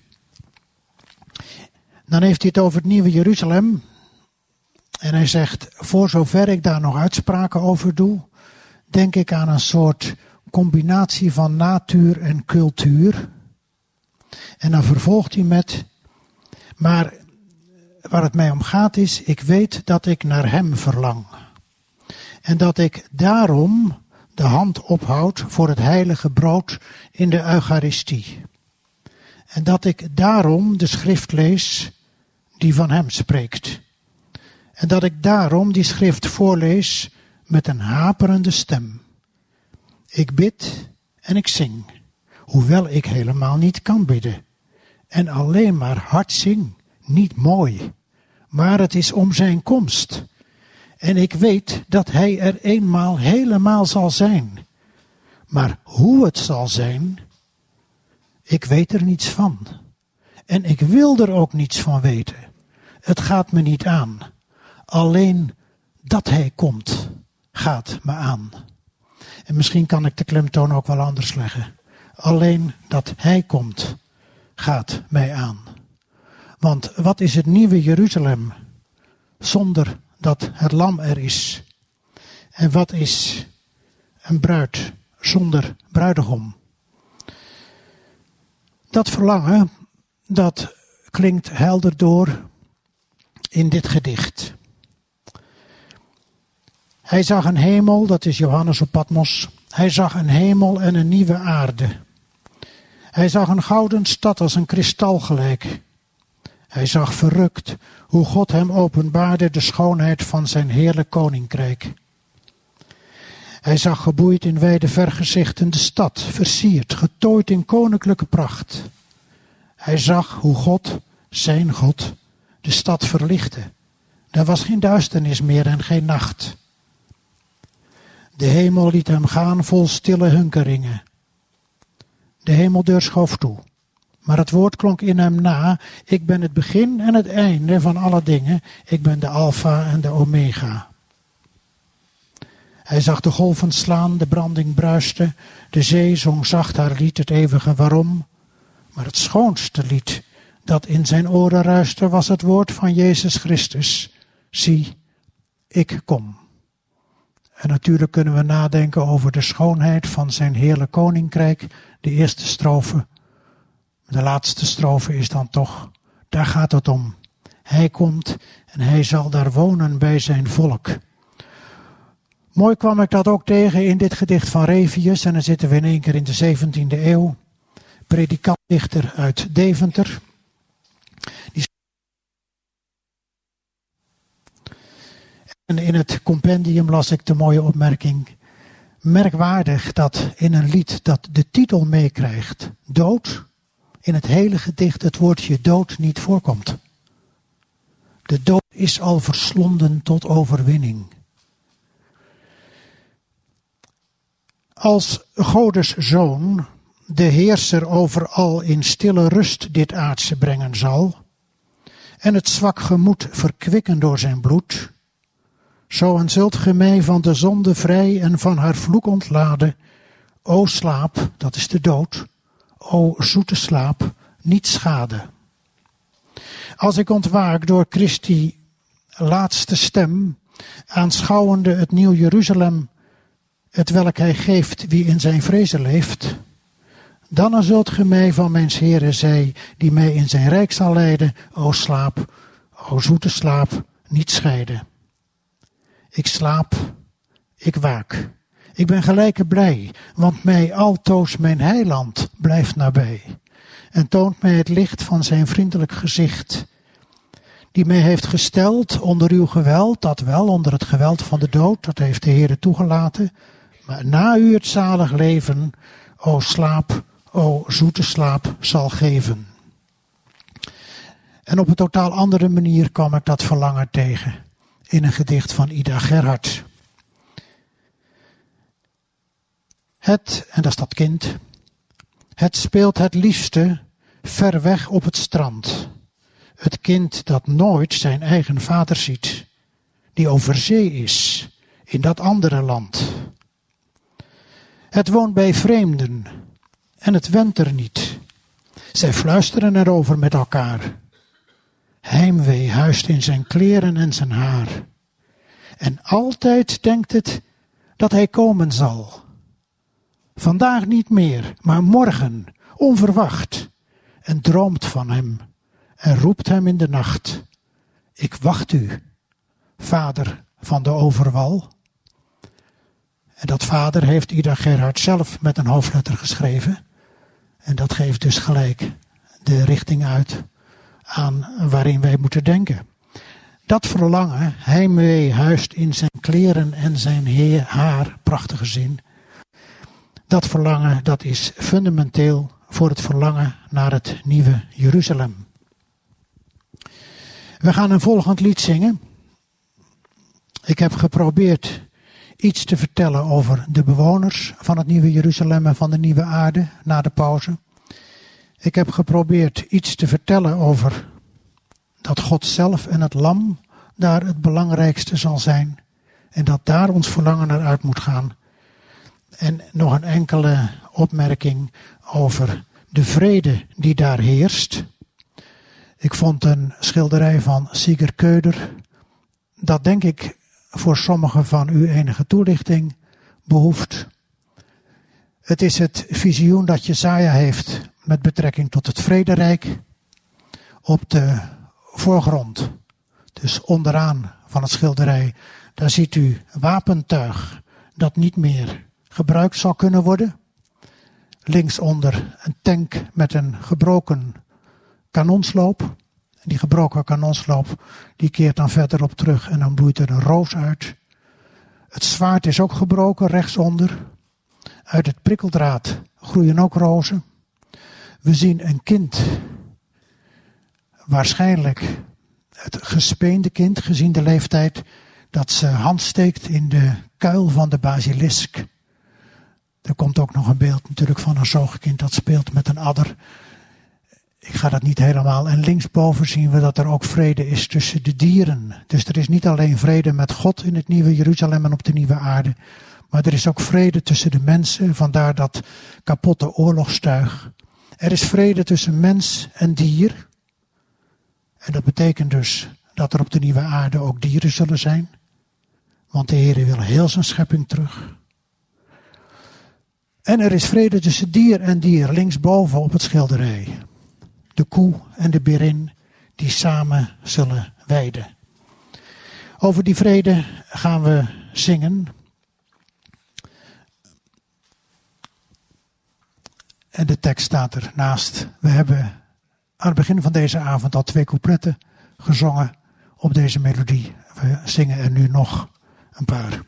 Dan heeft hij het over het nieuwe Jeruzalem. En hij zegt, voor zover ik daar nog uitspraken over doe, denk ik aan een soort combinatie van natuur en cultuur. En dan vervolgt hij met, maar waar het mij om gaat is, ik weet dat ik naar hem verlang. En dat ik daarom de hand ophoud voor het heilige brood in de Eucharistie. En dat ik daarom de schrift lees die van hem spreekt. En dat ik daarom die schrift voorlees met een haperende stem. Ik bid en ik zing, hoewel ik helemaal niet kan bidden. En alleen maar hard zing, niet mooi. Maar het is om zijn komst. En ik weet dat hij er eenmaal helemaal zal zijn. Maar hoe het zal zijn, ik weet er niets van. En ik wil er ook niets van weten. Het gaat me niet aan. Alleen dat hij komt, gaat me aan. En misschien kan ik de klemtoon ook wel anders leggen. Alleen dat hij komt, gaat mij aan. Want wat is het nieuwe Jeruzalem zonder dat het lam er is? En wat is een bruid zonder bruidegom? Dat verlangen, dat klinkt helder door in dit gedicht. Hij zag een hemel, dat is Johannes op Patmos. Hij zag een hemel en een nieuwe aarde. Hij zag een gouden stad als een kristal gelijk. Hij zag verrukt hoe God hem openbaarde de schoonheid van zijn heerlijk koninkrijk. Hij zag geboeid in wijde vergezichten de stad, versierd, getooid in koninklijke pracht. Hij zag hoe God, zijn God, de stad verlichtte. Er was geen duisternis meer en geen nacht. De hemel liet hem gaan vol stille hunkeringen. De hemeldeur schoof toe. Maar het woord klonk in hem na. Ik ben het begin en het einde van alle dingen. Ik ben de Alpha en de Omega. Hij zag de golven slaan, de branding bruiste. De zee zong zacht haar lied, het eeuwige waarom. Maar het schoonste lied dat in zijn oren ruiste was het woord van Jezus Christus. Zie, ik kom. En natuurlijk kunnen we nadenken over de schoonheid van zijn heerlijk koninkrijk. De eerste strofe. De laatste strofe is dan toch, daar gaat het om. Hij komt en hij zal daar wonen bij zijn volk. Mooi kwam ik dat ook tegen in dit gedicht van Revius. En dan zitten we in één keer in de 17e eeuw. Predikantdichter uit Deventer. En in het compendium las ik de mooie opmerking. Merkwaardig dat in een lied dat de titel meekrijgt, dood, in het hele gedicht het woordje dood niet voorkomt. De dood is al verslonden tot overwinning. Als Godes zoon de heerser over al in stille rust dit aardse brengen zal en het zwak gemoed verkwikken door zijn bloed, Zo en zult ge mij van de zonde vrij en van haar vloek ontladen. O slaap, dat is de dood. O zoete slaap, niet schade. Als ik ontwaak door Christi laatste stem, aanschouwende het nieuw Jeruzalem, het welk hij geeft wie in zijn vrezen leeft, dan zult ge mij van mijns Heere zij, die mij in zijn rijk zal leiden, o slaap, o zoete slaap, niet scheiden. Ik slaap, ik waak. Ik ben gelijke blij, want mij altoos mijn heiland blijft nabij. En toont mij het licht van zijn vriendelijk gezicht, die mij heeft gesteld onder uw geweld, dat wel onder het geweld van de dood, dat heeft de Heere toegelaten. Maar na u het zalig leven, o slaap, o zoete slaap, zal geven. En op een totaal andere manier kwam ik dat verlangen tegen in een gedicht van Ida Gerhard. Het, en dat is dat kind, het speelt het liefste ver weg op het strand. Het kind dat nooit zijn eigen vader ziet, die over zee is, in dat andere land. Het woont bij vreemden en het went er niet. Zij fluisteren erover met elkaar. Heimwee huist in zijn kleren en zijn haar. En altijd denkt het dat hij komen zal. Vandaag niet meer, maar morgen, onverwacht. En droomt van hem en roept hem in de nacht. Ik wacht u, vader van de overwal. En dat vader heeft Ida Gerhard zelf met een hoofdletter geschreven. En dat geeft dus gelijk de richting uit aan waarin wij moeten denken. Dat verlangen, heimwee huist in zijn kleren en zijn haar, prachtige zin. Dat verlangen, dat is fundamenteel voor het verlangen naar het nieuwe Jeruzalem. We gaan een volgend lied zingen. Ik heb geprobeerd iets te vertellen over de bewoners van het nieuwe Jeruzalem en van de nieuwe aarde na de pauze. Ik heb geprobeerd iets te vertellen over dat God zelf en het lam daar het belangrijkste zal zijn. En dat daar ons verlangen naar uit moet gaan. En nog een enkele opmerking over de vrede die daar heerst. Ik vond een schilderij van Sigurd Köder. Dat denk ik voor sommigen van u enige toelichting behoeft. Het is het visioen dat Jesaja heeft met betrekking tot het vrederijk. Op de voorgrond, dus onderaan van het schilderij, daar ziet u wapentuig dat niet meer gebruikt zal kunnen worden. Linksonder een tank met een gebroken kanonsloop. Die gebroken kanonsloop die keert dan verderop terug en dan bloeit er een roos uit. Het zwaard is ook gebroken rechtsonder. Uit het prikkeldraad groeien ook rozen. We zien een kind, waarschijnlijk het gespeende kind, gezien de leeftijd, dat zijn hand steekt in de kuil van de basilisk. Er komt ook nog een beeld natuurlijk van een zoogkind dat speelt met een adder. Ik ga dat niet helemaal. En linksboven zien we dat er ook vrede is tussen de dieren. Dus er is niet alleen vrede met God in het nieuwe Jeruzalem en op de nieuwe aarde. Maar er is ook vrede tussen de mensen. Vandaar dat kapotte oorlogstuig. Er is vrede tussen mens en dier. En dat betekent dus dat er op de nieuwe aarde ook dieren zullen zijn. Want de Heer wil heel zijn schepping terug. En er is vrede tussen dier en dier, linksboven op het schilderij. De koe en de berin die samen zullen weiden. Over die vrede gaan we zingen. En de tekst staat ernaast. We hebben aan het begin van deze avond al 2 coupletten gezongen op deze melodie. We zingen er nu nog een paar.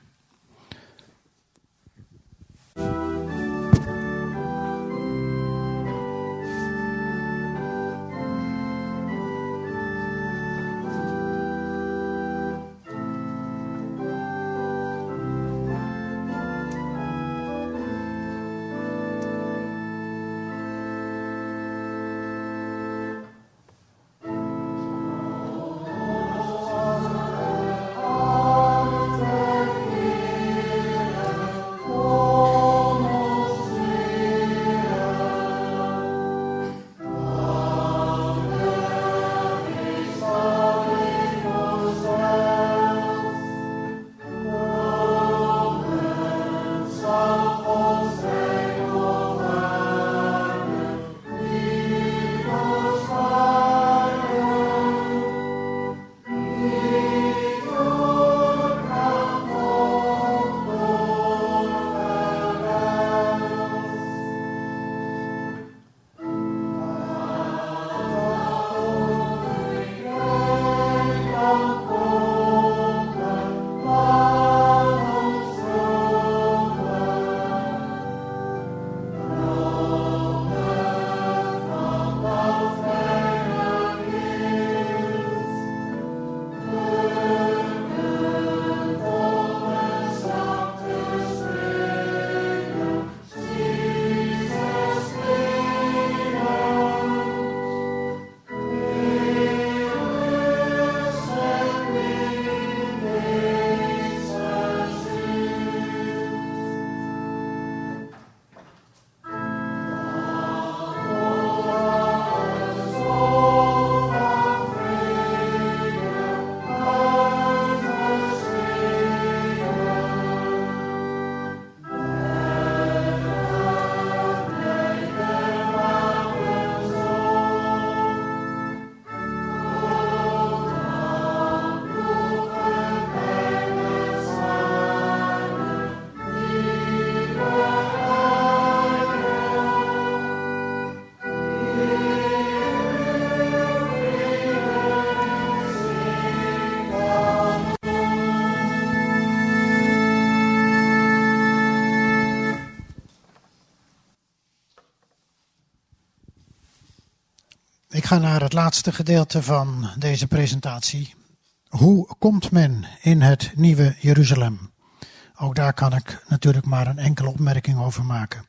Ik ga naar het laatste gedeelte van deze presentatie. Hoe komt men in het nieuwe Jeruzalem? Ook daar kan ik natuurlijk maar een enkele opmerking over maken.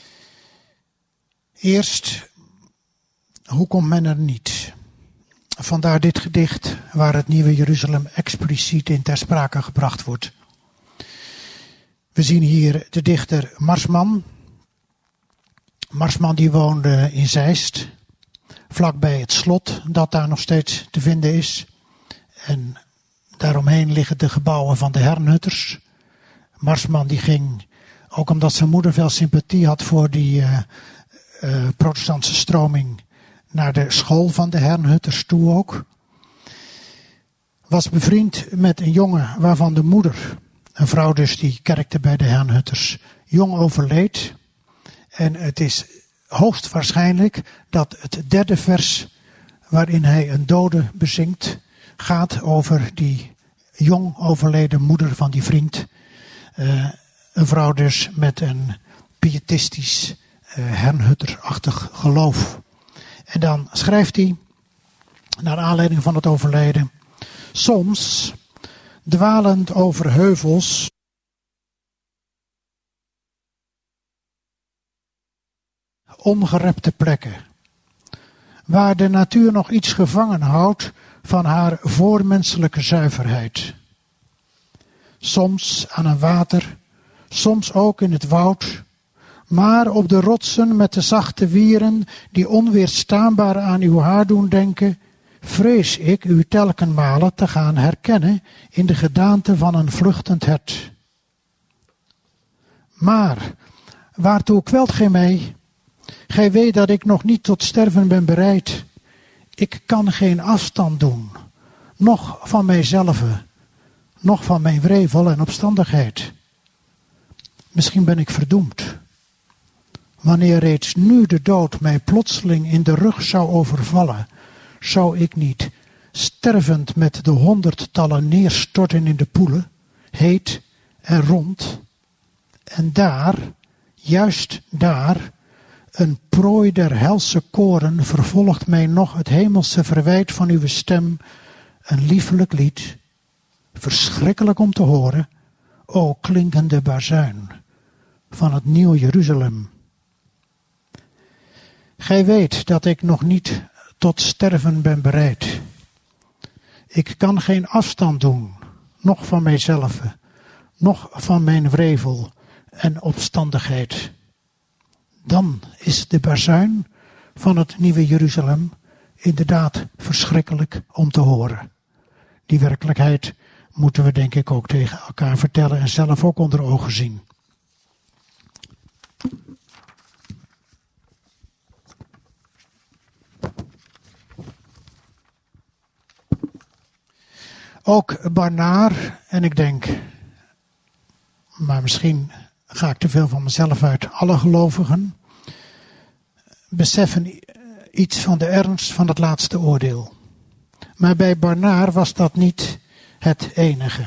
Eerst, hoe komt men er niet? Vandaar dit gedicht waar het nieuwe Jeruzalem expliciet in ter sprake gebracht wordt. We zien hier de dichter Marsman. Marsman die woonde in Zeist, vlakbij het slot dat daar nog steeds te vinden is. En daaromheen liggen de gebouwen van de Herrnhutters. Marsman die ging, ook omdat zijn moeder veel sympathie had voor die protestantse stroming, naar de school van de Herrnhutters toe ook. Was bevriend met een jongen waarvan de moeder, een vrouw dus die kerkte bij de Herrnhutters, jong overleed. En het is hoogstwaarschijnlijk dat het derde vers waarin hij een dode bezingt gaat over die jong overleden moeder van die vriend. Een vrouw dus met een pietistisch, Herrnhutterachtig geloof. En dan schrijft hij, naar aanleiding van het overlijden: soms, dwalend over heuvels, ongerepte plekken, waar de natuur nog iets gevangen houdt van haar voormenselijke zuiverheid. Soms aan een water, soms ook in het woud, maar op de rotsen met de zachte wieren die onweerstaanbaar aan uw haar doen denken, vrees ik u telkenmale te gaan herkennen in de gedaante van een vluchtend hert. Maar, waartoe kwelt gij mij? Gij weet dat ik nog niet tot sterven ben bereid. Ik kan geen afstand doen, noch van mijzelve, noch van mijn wrevel en opstandigheid. Misschien ben ik verdoemd. Wanneer reeds nu de dood mij plotseling in de rug zou overvallen, zou ik niet, stervend met de honderdtallen neerstorten in de poelen, heet en rond. En daar, juist daar, een prooi der helse koren vervolgt mij nog het hemelse verwijt van uw stem, een liefelijk lied, verschrikkelijk om te horen, o klinkende bazuin van het nieuw Jeruzalem. Gij weet dat ik nog niet tot sterven ben bereid. Ik kan geen afstand doen, noch van mijzelf, noch van mijn wrevel en opstandigheid. Dan is de bazuin van het nieuwe Jeruzalem inderdaad verschrikkelijk om te horen. Die werkelijkheid moeten we denk ik ook tegen elkaar vertellen en zelf ook onder ogen zien. Ook Barnaar, en ik denk, maar misschien ga ik te veel van mezelf uit, alle gelovigen beseffen iets van de ernst van het laatste oordeel. Maar bij Barnaar was dat niet het enige.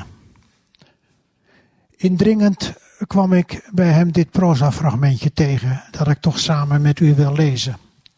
Indringend kwam ik bij hem dit proza-fragmentje tegen, dat ik toch samen met u wil lezen.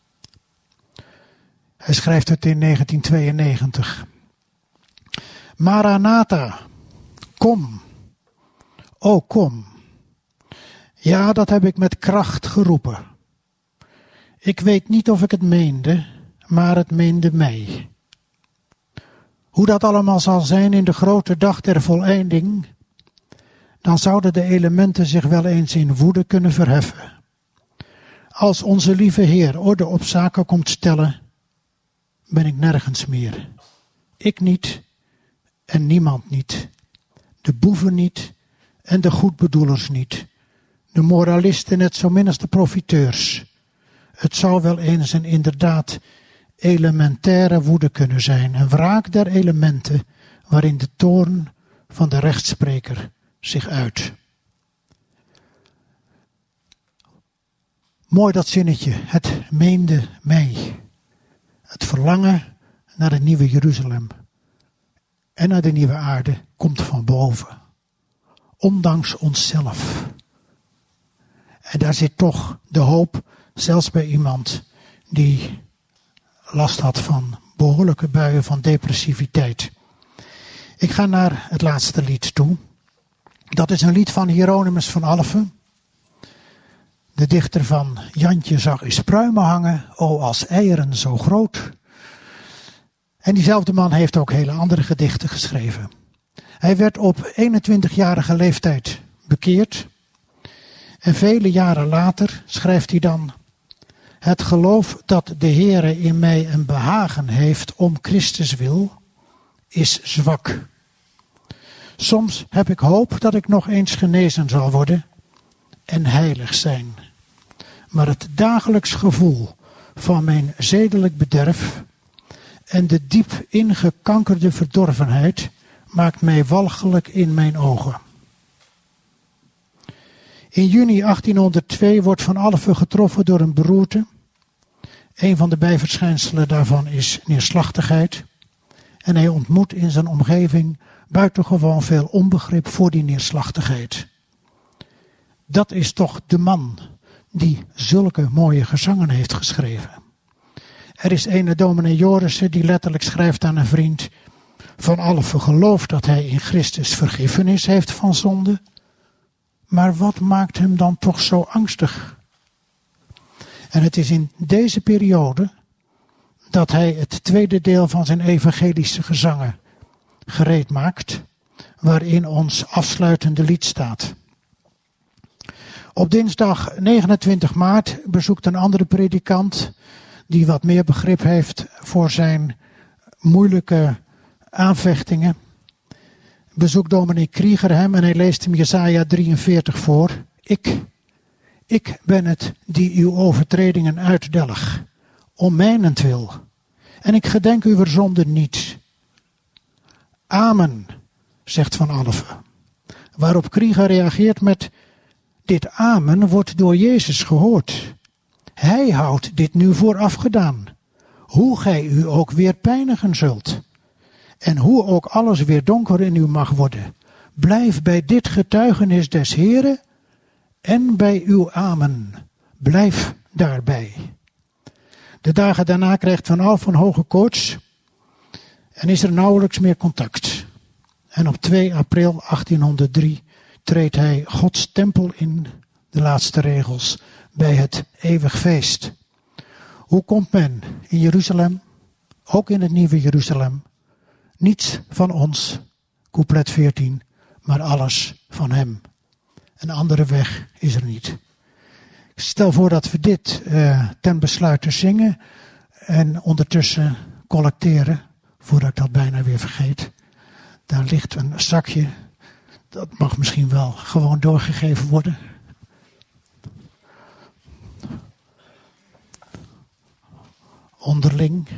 Hij schrijft het in 1992. Maranatha, kom, o kom. Ja, dat heb ik met kracht geroepen. Ik weet niet of ik het meende, maar het meende mij. Hoe dat allemaal zal zijn in de grote dag der voleinding, dan zouden de elementen zich wel eens in woede kunnen verheffen. Als onze lieve Heer orde op zaken komt stellen, ben ik nergens meer. Ik niet en niemand niet. De boeven niet en de goedbedoelers niet. De moralisten net zo min als de profiteurs. Het zou wel eens een inderdaad elementaire woede kunnen zijn. Een wraak der elementen waarin de toorn van de rechtspreker zich uit. Mooi dat zinnetje. Het meende mij. Het verlangen naar het nieuwe Jeruzalem en naar de nieuwe aarde komt van boven. Ondanks onszelf. En daar zit toch de hoop, zelfs bij iemand die last had van behoorlijke buien van depressiviteit. Ik ga naar het laatste lied toe. Dat is een lied van Hieronymus van Alphen. De dichter van Jantje zag eens pruimen hangen, o als eieren zo groot. En diezelfde man heeft ook hele andere gedichten geschreven. Hij werd op 21-jarige leeftijd bekeerd. En vele jaren later schrijft hij dan: het geloof dat de Heere in mij een behagen heeft om Christus wil, is zwak. Soms heb ik hoop dat ik nog eens genezen zal worden en heilig zijn. Maar het dagelijks gevoel van mijn zedelijk bederf en de diep ingekankerde verdorvenheid maakt mij walgelijk in mijn ogen. In juni 1802 wordt Van Alphen getroffen door een beroerte. Een van de bijverschijnselen daarvan is neerslachtigheid. En hij ontmoet in zijn omgeving buitengewoon veel onbegrip voor die neerslachtigheid. Dat is toch de man die zulke mooie gezangen heeft geschreven. Er is ene dominee Jorissen die letterlijk schrijft aan een vriend: Van Alphen gelooft dat hij in Christus vergiffenis heeft van zonde. Maar wat maakt hem dan toch zo angstig? En het is in deze periode dat hij het tweede deel van zijn evangelische gezangen gereed maakt, waarin ons afsluitende lied staat. Op dinsdag 29 maart bezoekt een andere predikant, die wat meer begrip heeft voor zijn moeilijke aanvechtingen, bezoekt dominee Krieger hem en hij leest hem Jesaja 43 voor. Ik ben het die uw overtredingen uitdelg, om mijnentwil. En ik gedenk uw zonden niet. Amen, zegt Van Alphen. Waarop Krieger reageert met: dit amen wordt door Jezus gehoord. Hij houdt dit nu voor afgedaan. Hoe gij u ook weer pijnigen zult. En hoe ook alles weer donker in u mag worden. Blijf bij dit getuigenis des Heeren en bij uw amen. Blijf daarbij. De dagen daarna krijgt Van Alphen hoge koorts en is er nauwelijks meer contact. En op 2 april 1803 treedt hij Gods tempel in, de laatste regels, bij het eeuwig feest. Hoe komt men in Jeruzalem, ook in het nieuwe Jeruzalem? Niets van ons, couplet 14, maar alles van hem. Een andere weg is er niet. Ik stel voor dat we dit ten besluite zingen en ondertussen collecteren, voordat ik dat bijna weer vergeet. Daar ligt een zakje, dat mag misschien wel gewoon doorgegeven worden. Onderling.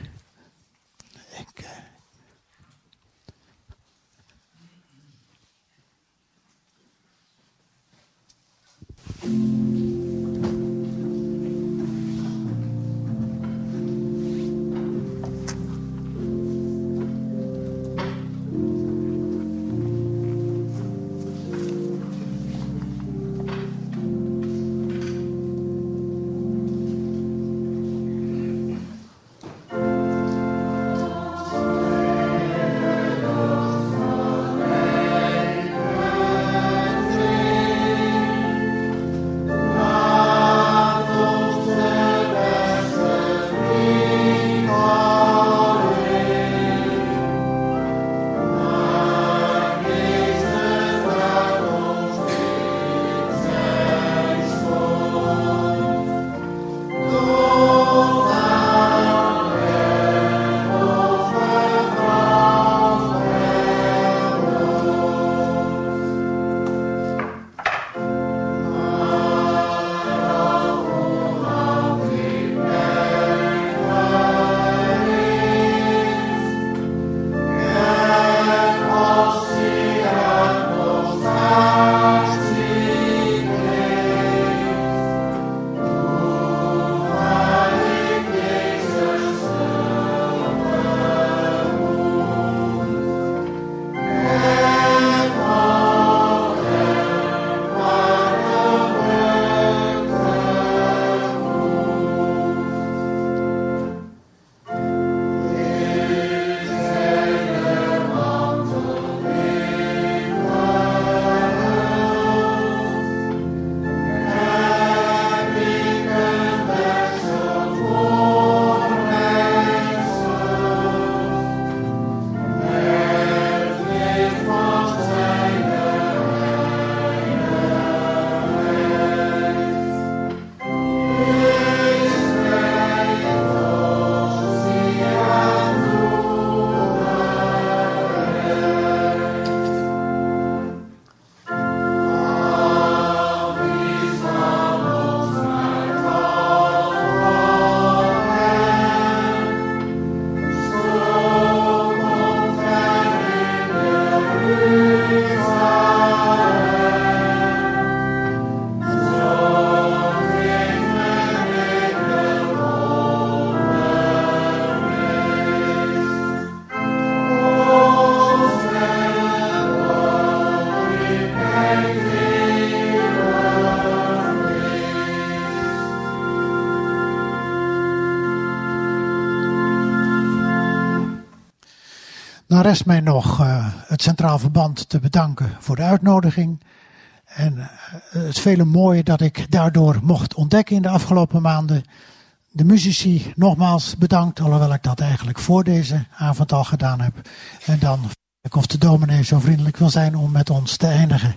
Dan rest mij nog het Centraal Verband te bedanken voor de uitnodiging. En het vele mooie dat ik daardoor mocht ontdekken in de afgelopen maanden. De muzici nogmaals bedankt, alhoewel ik dat eigenlijk voor deze avond al gedaan heb. En dan of de dominee zo vriendelijk wil zijn om met ons te eindigen.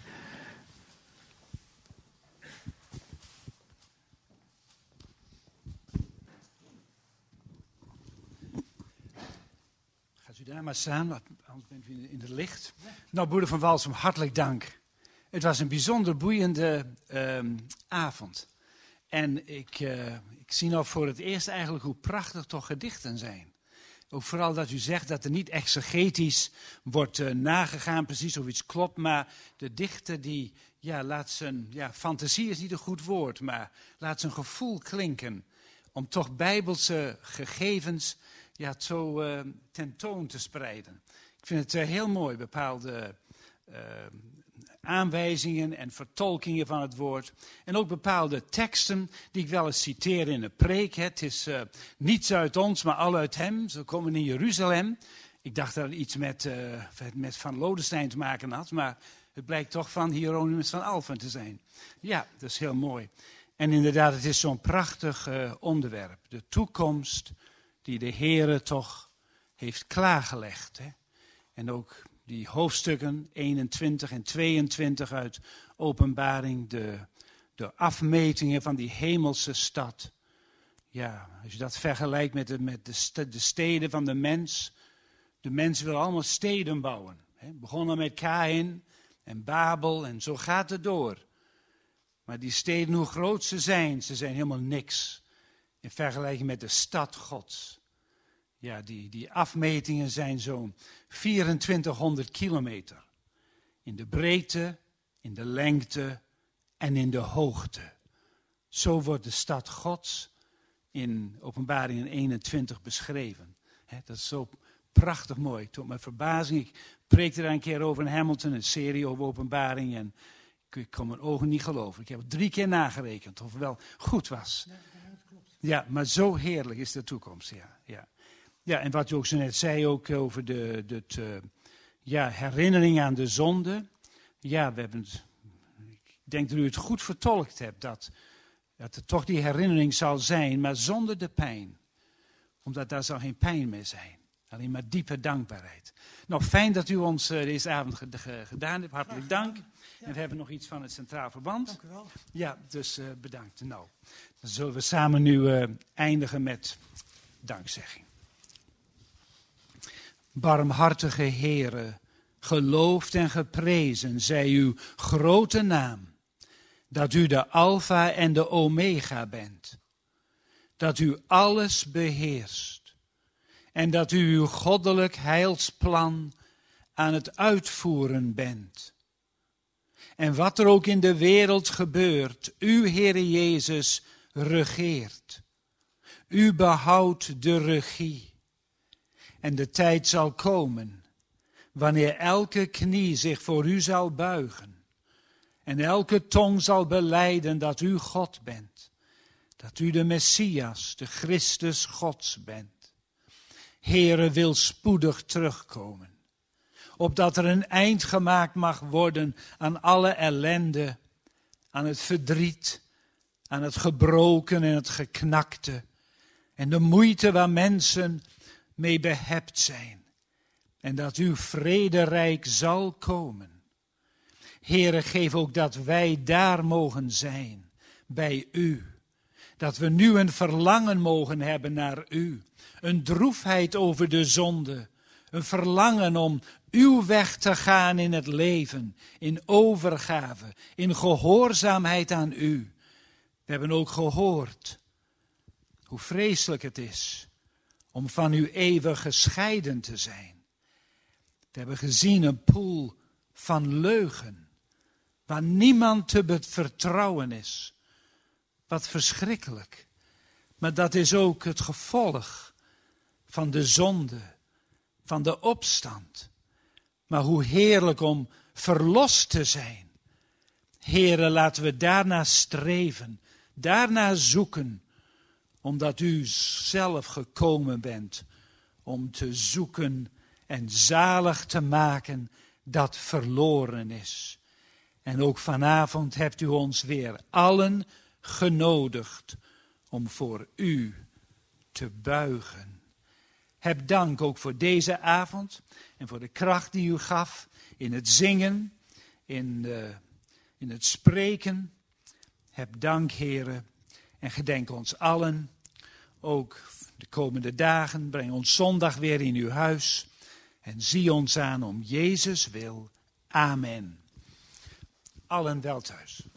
Gaat u daar maar staan, want anders bent u in het licht. Nou, broeder Van Walsum, hartelijk dank. Het was een bijzonder boeiende avond. En ik zie nou voor het eerst eigenlijk hoe prachtig toch gedichten zijn. Ook vooral dat u zegt dat er niet exegetisch wordt nagegaan, precies of iets klopt. Maar de dichter die laat zijn, fantasie is niet een goed woord, maar laat zijn gevoel klinken. Om toch bijbelse gegevens zo tentoon te spreiden. Ik vind het heel mooi, bepaalde aanwijzingen en vertolkingen van het woord. En ook bepaalde teksten die ik wel eens citeer in een preek. Het is niets uit ons, maar al uit hem. Zo komen in Jeruzalem. Ik dacht dat het iets met Van Lodenstein te maken had. Maar het blijkt toch van Hieronymus van Alphen te zijn. Ja, dat is heel mooi. En inderdaad, het is zo'n prachtig onderwerp. De toekomst die de Heere toch heeft klaargelegd. Hè? En ook die hoofdstukken 21 en 22 uit Openbaring, de afmetingen van die hemelse stad. Ja, als je dat vergelijkt met de steden van de mens. De mensen willen allemaal steden bouwen. Hè? Begonnen met Kaïn en Babel en zo gaat het door. Maar die steden, hoe groot ze zijn helemaal niks. In vergelijking met de stad Gods. Ja, die afmetingen zijn zo'n 2400 kilometer. In de breedte, in de lengte en in de hoogte. Zo wordt de stad Gods in Openbaring 21 beschreven. Dat is zo prachtig mooi. Tot mijn verbazing, ik preekte daar een keer over in Hamilton, een serie over Openbaring. En ik kon mijn ogen niet geloven. Ik heb het 3 keer nagerekend of het wel goed was. Ja, maar zo heerlijk is de toekomst, ja. Ja, en wat u ook zo net zei, ook over de herinnering aan de zonde. Ja, ik denk dat u het goed vertolkt hebt, dat er toch die herinnering zal zijn, maar zonder de pijn. Omdat daar zal geen pijn meer zijn. Alleen maar diepe dankbaarheid. Nou, fijn dat u ons deze avond gedaan hebt. Hartelijk dank. En we hebben nog iets van het Centraal Verband. Dank u wel. Ja, dus bedankt. Nou, dan zullen we samen nu eindigen met dankzegging. Barmhartige Heere, geloofd en geprezen zij uw grote naam, dat u de Alpha en de Omega bent, dat u alles beheerst en dat u uw goddelijk heilsplan aan het uitvoeren bent. En wat er ook in de wereld gebeurt, u, Heere Jezus, regeert. U behoudt de regie. En de tijd zal komen, wanneer elke knie zich voor u zal buigen. En elke tong zal belijden dat u God bent. Dat u de Messias, de Christus Gods bent. Heere wil spoedig terugkomen. Opdat er een eind gemaakt mag worden aan alle ellende, aan het verdriet, aan het gebroken en het geknakte. En de moeite waar mensen mee behept zijn. En dat uw vrederijk zal komen. Heere, geef ook dat wij daar mogen zijn, bij u. Dat we nu een verlangen mogen hebben naar u. Een droefheid over de zonde. Een verlangen om uw weg te gaan in het leven. In overgave, in gehoorzaamheid aan u. We hebben ook gehoord hoe vreselijk het is om van u eeuwig gescheiden te zijn. We hebben gezien een poel van leugen, waar niemand te vertrouwen is. Wat verschrikkelijk. Maar dat is ook het gevolg van de zonde, van de opstand. Maar hoe heerlijk om verlost te zijn. Heere, laten we daarna streven, daarna zoeken, omdat u zelf gekomen bent om te zoeken en zalig te maken dat verloren is. En ook vanavond hebt u ons weer allen genodigd om voor u te buigen. Heb dank ook voor deze avond en voor de kracht die u gaf in het zingen, in het spreken. Heb dank, Heere, en gedenk ons allen, ook de komende dagen. Breng ons zondag weer in uw huis en zie ons aan om Jezus wil. Amen. Allen wel thuis.